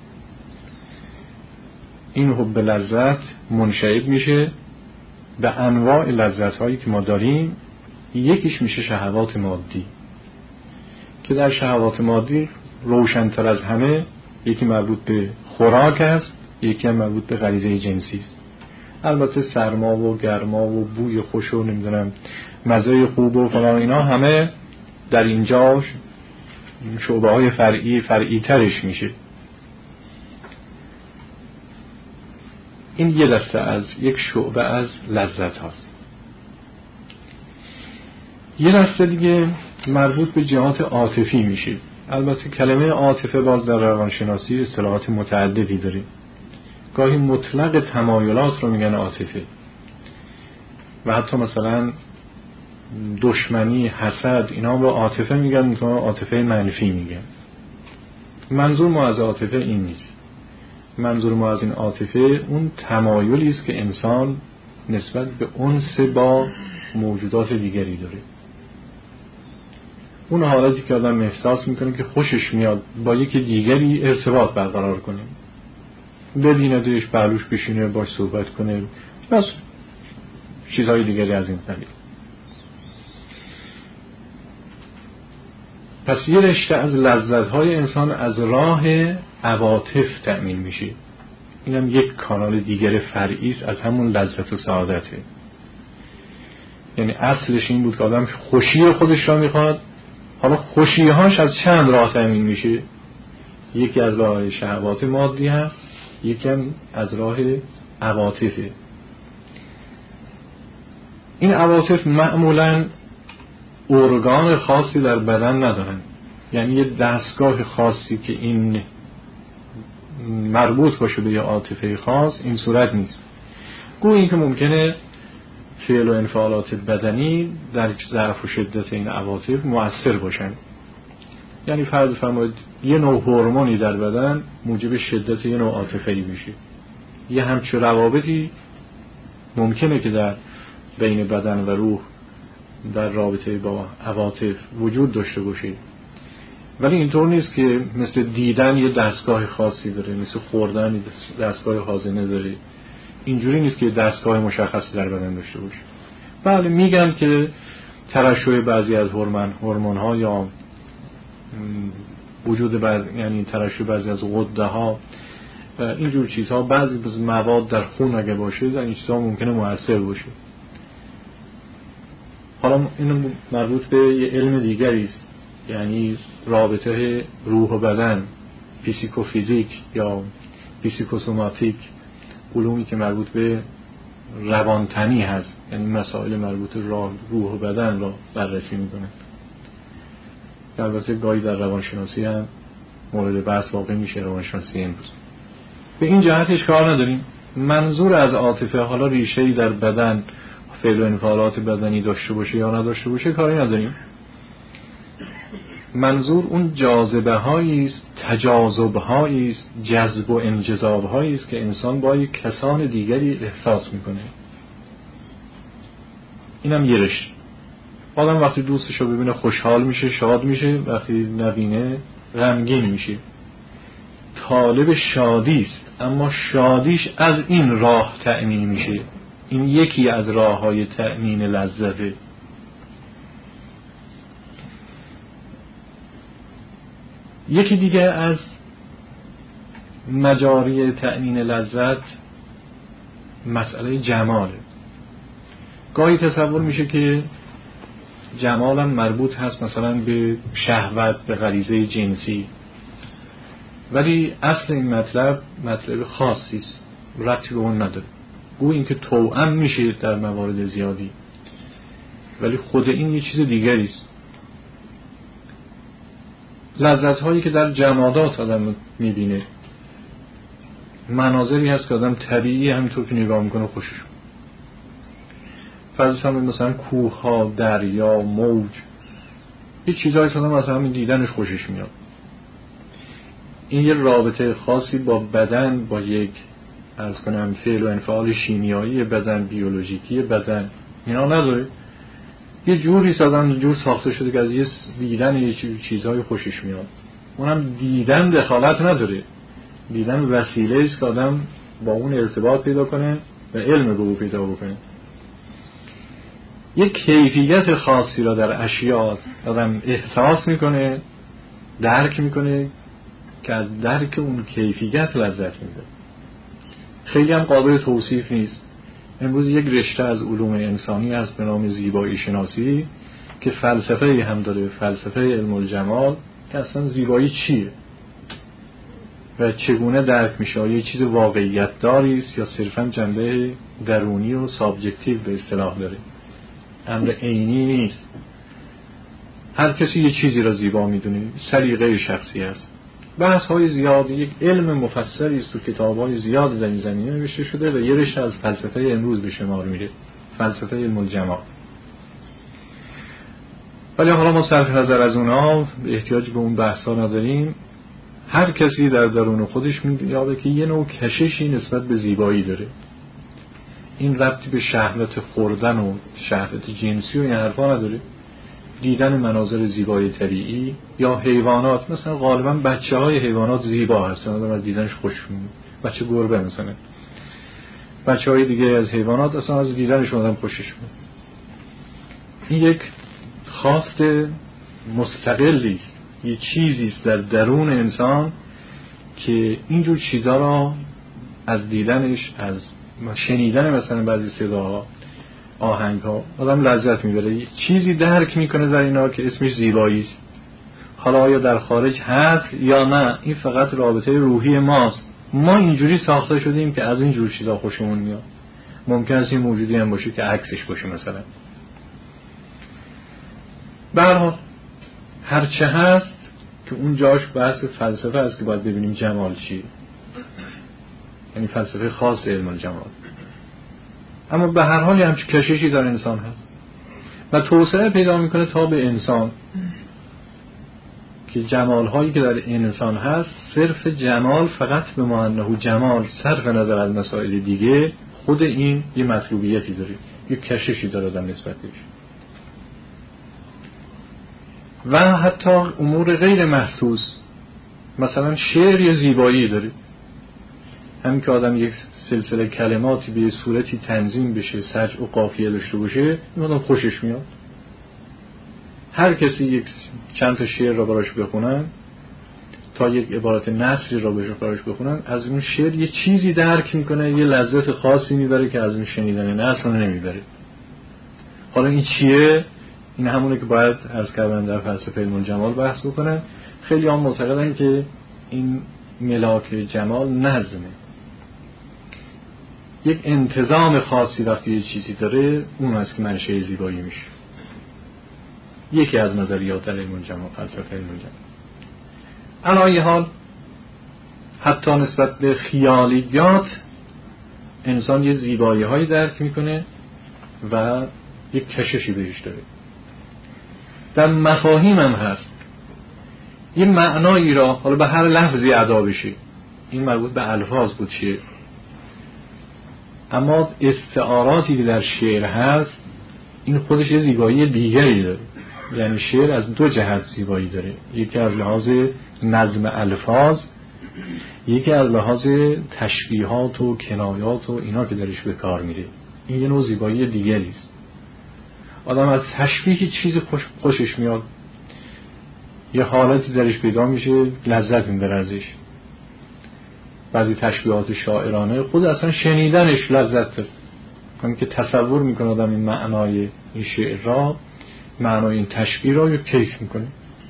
این حب لذت منشعب میشه به انواع لذت هایی که ما داریم. یکیش میشه شهوات مادی که در شهوات مادی روشن‌تر از همه یکی مربوط به خوراک است، یکی هم مربوط به غریزه جنسی است. البته سرما و گرما و بوی خوش و نمیدونم مزه خوب و فلان اینا همه در اینجا شعبه های فرعی ترش میشه. این یه دسته از یک شعبه از لذت هاست. یه دسته دیگه مربوط به جهات عاطفی میشه. البته کلمه عاطفه باز در روانشناسی اصطلاحات متعددی داره. گاهی مطلق تمایلات رو میگن عاطفه، و حتی مثلا دشمنی، حسد، اینا رو عاطفه میگن، عاطفه منفی میگن. منظور ما از عاطفه این نیست. منظور ما از این عاطفه اون تمایلی است که انسان نسبت به انس با موجودات دیگری داره. اون حالتی که آدم احساس میکنه که خوشش میاد با یکی دیگری ارتباط برقرار کنه، ببیندش، بغلوش بشینه، باش صحبت کنه، بس چیزهای دیگری از این قبیل. پس یه رشته از لذت‌های انسان از راه عواطف تأمین میشه. اینم یک کانال دیگر فرعی است از همون لذت و سعادته. یعنی اصلش این بود که آدم خوشی خودش را میخواد، حالا خوشی‌هاش از چند راه تأمین میشه. یکی از راه شهوات مادی هست، یکی هم از راه عواطفه. این عواطف معمولاً ارگان خاصی در بدن ندارن، یعنی یه دستگاه خاصی که این مربوط باشه به یه عاطفه خاص این صورت نیست. گویا این که ممکنه فعل و انفعالات بدنی در ضعف و شدت این عواطف مؤثر باشن. یعنی فرض فرمایید یه نوع هورمونی در بدن موجب شدت یه نوع عاطفه‌ای بشه. یه همچین روابطی ممکنه که در بین بدن و روح در رابطه با عواطف وجود داشته باشه، ولی اینطور نیست که مثل دیدن یه دستگاه خاصی داره، مثل خوردن دستگاه هاضمه داره. اینجوری نیست که دستگاه مشخصی در بدن داشته باشه. بله میگن که ترشح بعضی از هورمون‌ها یا وجود یعنی ترشح بعضی از غده‌ها، اینجور چیزها، بعضی از مواد در خون اگه باشه در این چیزها ممکنه مؤثر باشه. حالا این مربوط به یه علم دیگری است، یعنی رابطه روح و بدن، فیزیکوفیزیک یا فیزیکوسوماتیک، علومی که مربوط به روانتنی هست، یعنی مسائل مربوط روح و بدن را بررسی میکنه. البته گاهی در روانشناسی هم مورد بحث واقع میشه روانشناسی امروز. به این جهتش کار نداریم. منظور از عاطفه حالا ریشه‌ای در بدن، فعل و انفعالات بدنی داشته باشه یا نداشته باشه کاری نداریم. منظور اون جاذبه هایی است، تجاذب هایی است، جذب و انجذاب هایی است که انسان با یک کسان دیگری احساس میکنه. اینم یه رشته. آدم وقتی دوستشو ببینه خوشحال میشه، شاد میشه، وقتی نبینه غمگین میشه. طالب شادی است، اما شادیش از این راه تأمین میشه. این یکی از راه‌های تأمین لذته. یکی دیگه از مجاری تأمین لذت مسئله جماله. گاهی تصور میشه که جمال هم مربوط هست مثلا به شهوت، به غریزه جنسی، ولی اصل این مطلب خاصی است، ربطی به اون نداره. گویا اینکه توأم میشه در موارد زیادی، ولی خود این یه چیز دیگری است. لذت هایی که در جمادات آدم میبینه، مناظری هست که آدم طبیعی همینطور که نگاه میکنه خوشش میاد. فرض کنید مثلا کوه ها، دریا، موج، یه چیزایی که آدم مثلا همین دیدنش خوشش میاد. این یه رابطه خاصی با بدن، با یک از کنم فعل و انفعال شیمیایی بدن، بیولوژیکی بدن اینا نداره. یه جوری آدم جور ساخته شده که از یه دیدن یه چیزهای خوشش میاد. اونم دیدن دخالت نداره. دیدن وسیله است که آدم با اون ارتباط پیدا کنه و علم به او پیدا بکنه. یک کیفیت خاصی را در اشیاء آدم احساس میکنه، درک میکنه که از درک اون کیفیت لذت میده. خیلی هم قابل توصیف نیست. امروز یک رشته از علوم انسانی هست به نام زیبایی شناسی که فلسفه هم داره، فلسفه علم الجمال، که اصلا زیبایی چیه و چگونه درک میشه. یه چیز واقعیت داری است یا صرفا جنبه درونی و سابجکتیو به اصطلاح داره، امر عینی نیست. هر کسی یه چیزی را زیبا میدونه، سلیقه شخصی است. بحث های زیاد، یک علم مفصلی است، تو کتاب های زیاد در این زمینه نوشته شده و یه رشته از فلسفه امروز به شمار میره، فلسفه علم الجمال. ولی حالا ما صرف نظر از اونها احتیاج به اون بحثا نداریم. هر کسی در درون خودش می‌یابه که یه نوع کششی نسبت به زیبایی داره. این ربطی به شهوت خوردن و شهوت جنسی و این حرفا نداره. دیدن مناظر زیبای طبیعی یا حیوانات، مثلا غالبا بچه‌های حیوانات زیبا هستن، آدم از دیدنش خوش میاد. بچه گربه مثلا، بچه‌های دیگه از حیوانات اصلا از دیدنش آدم خوشش میاد. این یک خواست مستقلی است، یه چیزی است در درون انسان که اینجور چیزا را از دیدنش، از شنیدن مثلا بعضی صداها، آهنگ‌ها آدم لذت میبره. یه چیزی درک میکنه در اینا که اسمش زیبایی است. حالا آیا در خارج هست یا نه، این فقط رابطه روحی ماست. ما اینجوری ساخته شدیم که از اینجور چیزا خوشمون میاد. ممکن است این موجودی هم باشه که عکسش باشه مثلا. به هر حال هرچه هست که اون جاش بحث فلسفه است که باید ببینیم جمال چیه، یعنی فلسفه خاص علم الجمال. اما به هر حال همچین کششی در انسان هست و توسعه پیدا میکنه تا به انسان که جمال هایی که در انسان هست، صرف جمال فقط به معنی جمال صرف نظر از مسائل دیگه، خود این یه مطلوبیتی داره، یه کششی داره در نسبت بهش. و حتی امور غیر محسوس، مثلا شعر یه زیبایی داره. همین که آدم یک سلسله کلماتی به صورتی تنظیم بشه، سجع و قافیه داشته باشه، این آدم خوشش میاد. هر کسی یک چند تا شعر را براش بخونن، تا یک عبارت نثری را براش بخونن، از اون شعر یه چیزی درک میکنه، یه لذت خاصی میبره که از اون شنیدن نثر نمیبره. حالا این چیه؟ این همونه که باید عرض کردن در فلسفه علم الجمال بحث بکنن. خیلی هم معتقدن که این ملاک جمال نظمه، یک انتظام خاصی وقتی یه چیزی داره، اون هست که منشأ زیبایی میشه. یکی از نظریات علم الجمال، فلسفه علم الجمال. علی حال حتی نسبت به خیالیات انسان یه زیبایی هایی درک میکنه و یک کششی بهش داره. در مفاهیم هم هست، یه معنایی را حالا به هر لفظی ادا بشه، این مربوط به الفاظ بود شعر، اما استعاراتی که در شعر هست این خودش یه زیبایی دیگری داره. یعنی شعر از دو جهت زیبایی داره، یکی از لحاظ نظم الفاظ، یکی از لحاظ تشبیهات و کنایات و اینا که درش به کار میره. این یه نوع زیبایی دیگری است. آدم از تشبیه چیز خوشش میاد، یه حالتی درش پیدا میشه، لذت میبره ازش. بعضی تشبیهات شاعرانه خود اصلا شنیدنش لذت داره، همین که تصور میکنه آدم این معنای این شعر را، معنای این تشبیه را یک کیف میکنه.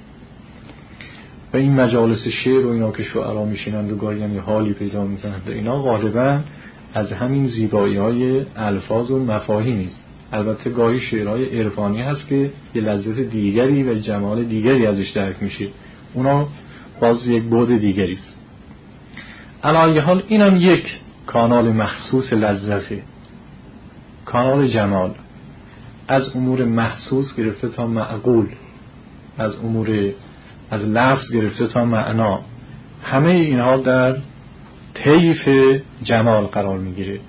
و این مجالس شعر و اینا که شعرا میشینند و گاهی یعنی حالی پیدا میکنند و اینا غالبا از همین زیبایی های الفاظ و مفاهیمی است. البته گاهی شعرهای عرفانی هست که یه لذت دیگری و جمال دیگری ازش درک میشه، اونا باز یک بعد دیگری است. علی حال اینم یک کانال مخصوص لذته، کانال جمال، از امور محسوس گرفته تا معقول، از لفظ گرفته تا معنا، همه اینها در طیف جمال قرار میگیره.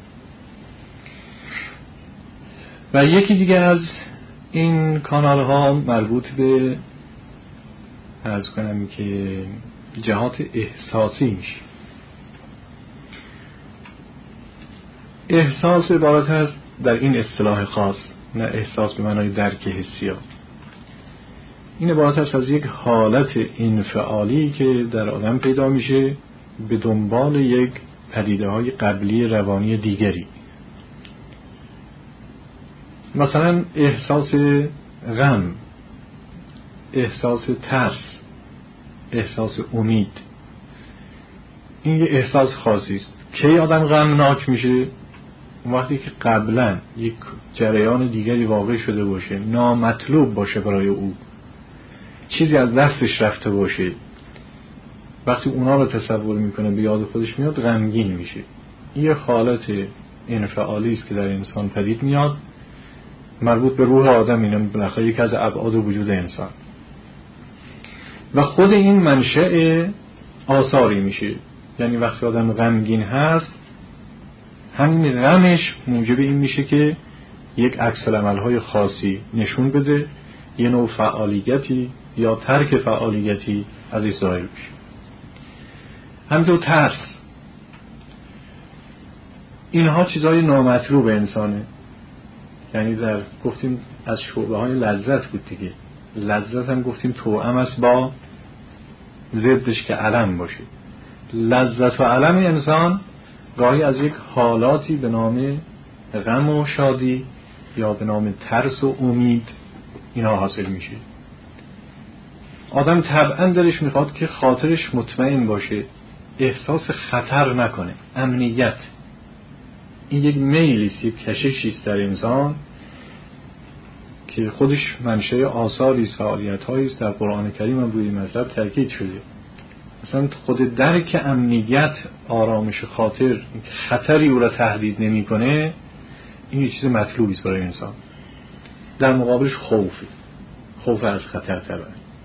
و یکی دیگه از این کانال ها مربوط به عرض کنم که جهات احساسی میشه. احساس عبارت هست در این اصطلاح خاص، نه احساس به معنای درک حسی ها، این عبارت هست از یک حالت انفعالی که در آدم پیدا میشه به دنبال یک پدیده های قبلی روانی دیگری. مثلا احساس غم، احساس ترس، احساس امید، این یه احساس خاصی است. کی آدم غمناک میشه؟ وقتی که قبلا یک جریان دیگری واقع شده باشه، نامطلوب باشه برای او، چیزی از دستش رفته باشه، وقتی اونا رو تصور میکنه به یاد خودش میاد غمگین میشه. این یه حالت انفعالی است که در انسان پدید میاد، مربوط به روح آدم، اینه بالاخره یک از ابعاد وجود انسان. و خود این منشأ آثاری میشه. یعنی وقتی آدم غمگین هست، همین غمش موجب این میشه که یک عکس‌العمل‌های خاصی نشون بده، یه نوع فعالیتی یا ترک فعالیتی ازش ظاهر بشه. همینطور ترس، اینها چیزهای نامطلوب انسانه. یعنی در گفتیم از شعبه های لذت بود دیگه، لذت هم گفتیم توأم است با ضدش که الم باشه. لذت و الم انسان گاهی از یک حالاتی به نام غم و شادی یا به نام ترس و امید اینا حاصل میشه. آدم طبعا دلش میخواد که خاطرش مطمئن باشه، احساس خطر نکنه، امنیت. این یک میلیست، یک کششی است در انسان که خودش منشأ آثاری است، فعالیت‌هایی است. در قرآن کریم هم روی این مطلب تاکید شده. مثلا خود درک امنیت، آرامش خاطر، خطری او را تهدید نمی‌کنه، این یه چیز مطلوبی است برای انسان. در مقابلش خوف از خطر طبعا.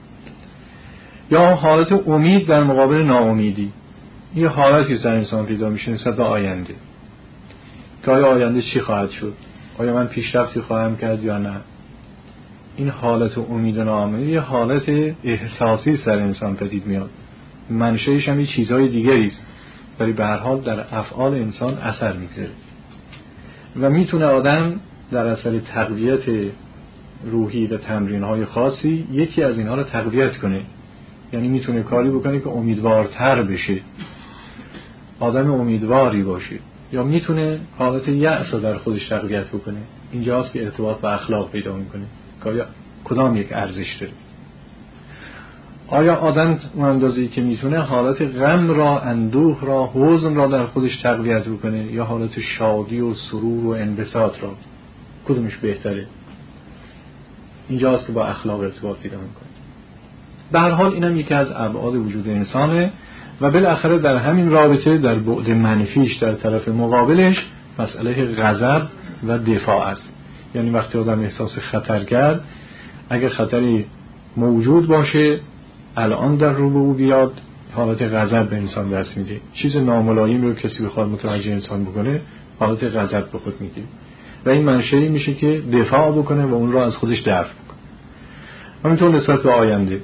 یا حالت امید در مقابل ناامیدی، این حالتی است در انسان پیدا میشه نسبت به آینده، که آینده چی خواهد شد، آیا من پیشرفتی خواهم کرد یا نه. این حالت امید و ناامیدی یه حالت احساسی است در انسان پدید میاد، منشأش هم یه چیزهای دیگری است، ولی به هر حال در افعال انسان اثر میگذاره و میتونه آدم در اثر تقویت روحی و تمرین‌های خاصی یکی از اینها رو تقویت کنه. یعنی میتونه کاری بکنه که امیدوارتر بشه، آدم امیدواری باشه، یا میتونه حالت یأس رو در خودش تقویت بکنه. اینجاست که ارتباط با اخلاق پیدا میکنه که آیا کدام یک ارزش داره. آیا آدم اون اندازه‌ای که میتونه حالت غم را، اندوه را، حزن را در خودش تقویت بکنه، یا حالت شادی و سرور و انبساط را، کدومش بهتره؟ اینجاست که با اخلاق ارتباط پیدا میکنه. به هر حال اینم یکی از ابعاد وجود انسانه و بالاخره در همین رابطه در بعد منفیش در طرف مقابلش مسئله غضب و دفاع است. یعنی وقتی آدم احساس خطر کرد، اگر خطری موجود باشه الان در رو به او بیاد، حالت غضب به انسان دست میده. چیز ناملایم رو کسی بخواد متوجه انسان بکنه، حالت غضب به خود میگیره و این منشأی میشه که دفاع بکنه و اون رو از خودش دفع بکنه. همینطور نسبت به آینده،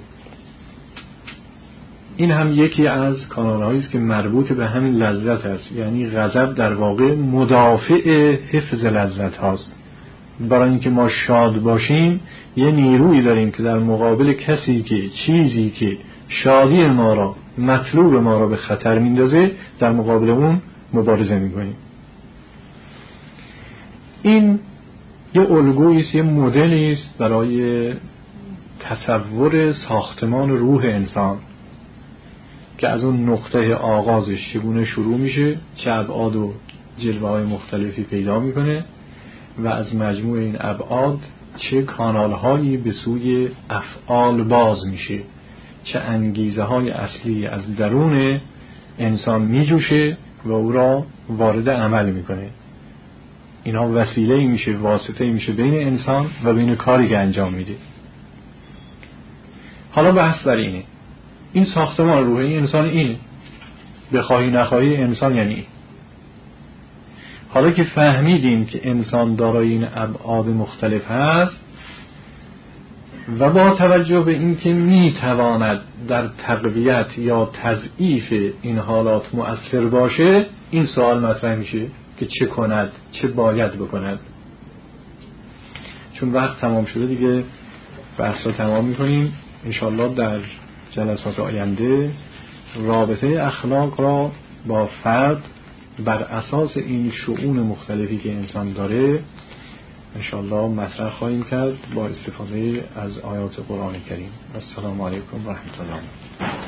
این هم یکی از کانال‌هایی است که مربوط به همین لذت است. یعنی غضب در واقع مدافع حفظ لذت هاست. برای اینکه ما شاد باشیم یه نیرویی داریم که در مقابل کسی که چیزی که شادی ما را، مطلوب ما را به خطر میندازه، در مقابل اون مبارزه میکنیم. این یه الگویی است، یه مدلی است برای تصور ساختمان روح انسان که از اون نقطه آغازش چگونه شروع میشه، چه ابعاد و جلوه‌های مختلفی پیدا میکنه و از مجموع این ابعاد چه کانال‌هایی به سوی افعال باز میشه، چه انگیزه‌های اصلی از درون انسان میجوشه و او را وارد عمل میکنه. اینها وسیله‌ای میشه، واسطه‌ای میشه بین انسان و بین کاری که انجام میده. حالا بحث بر اینه، این ساختمان روحی انسان اینه، بخواهی نخواهی انسان یعنی این. حالا که فهمیدیم که انسان دارای این ابعاد مختلف هست و با توجه به اینکه میتواند در تقویت یا تضعیف این حالات مؤثر باشه، این سوال مطرح میشه که چه کند، چه باید بکند. چون وقت تمام شده دیگه بحث رو تمام میکنیم. انشالله در جلسات آینده رابطه اخلاق را با فرد بر اساس این شؤون مختلفی که انسان داره انشالله مطرح خواهیم کرد با استفاده از آیات قرآن کریم. السلام علیکم و رحمت الله.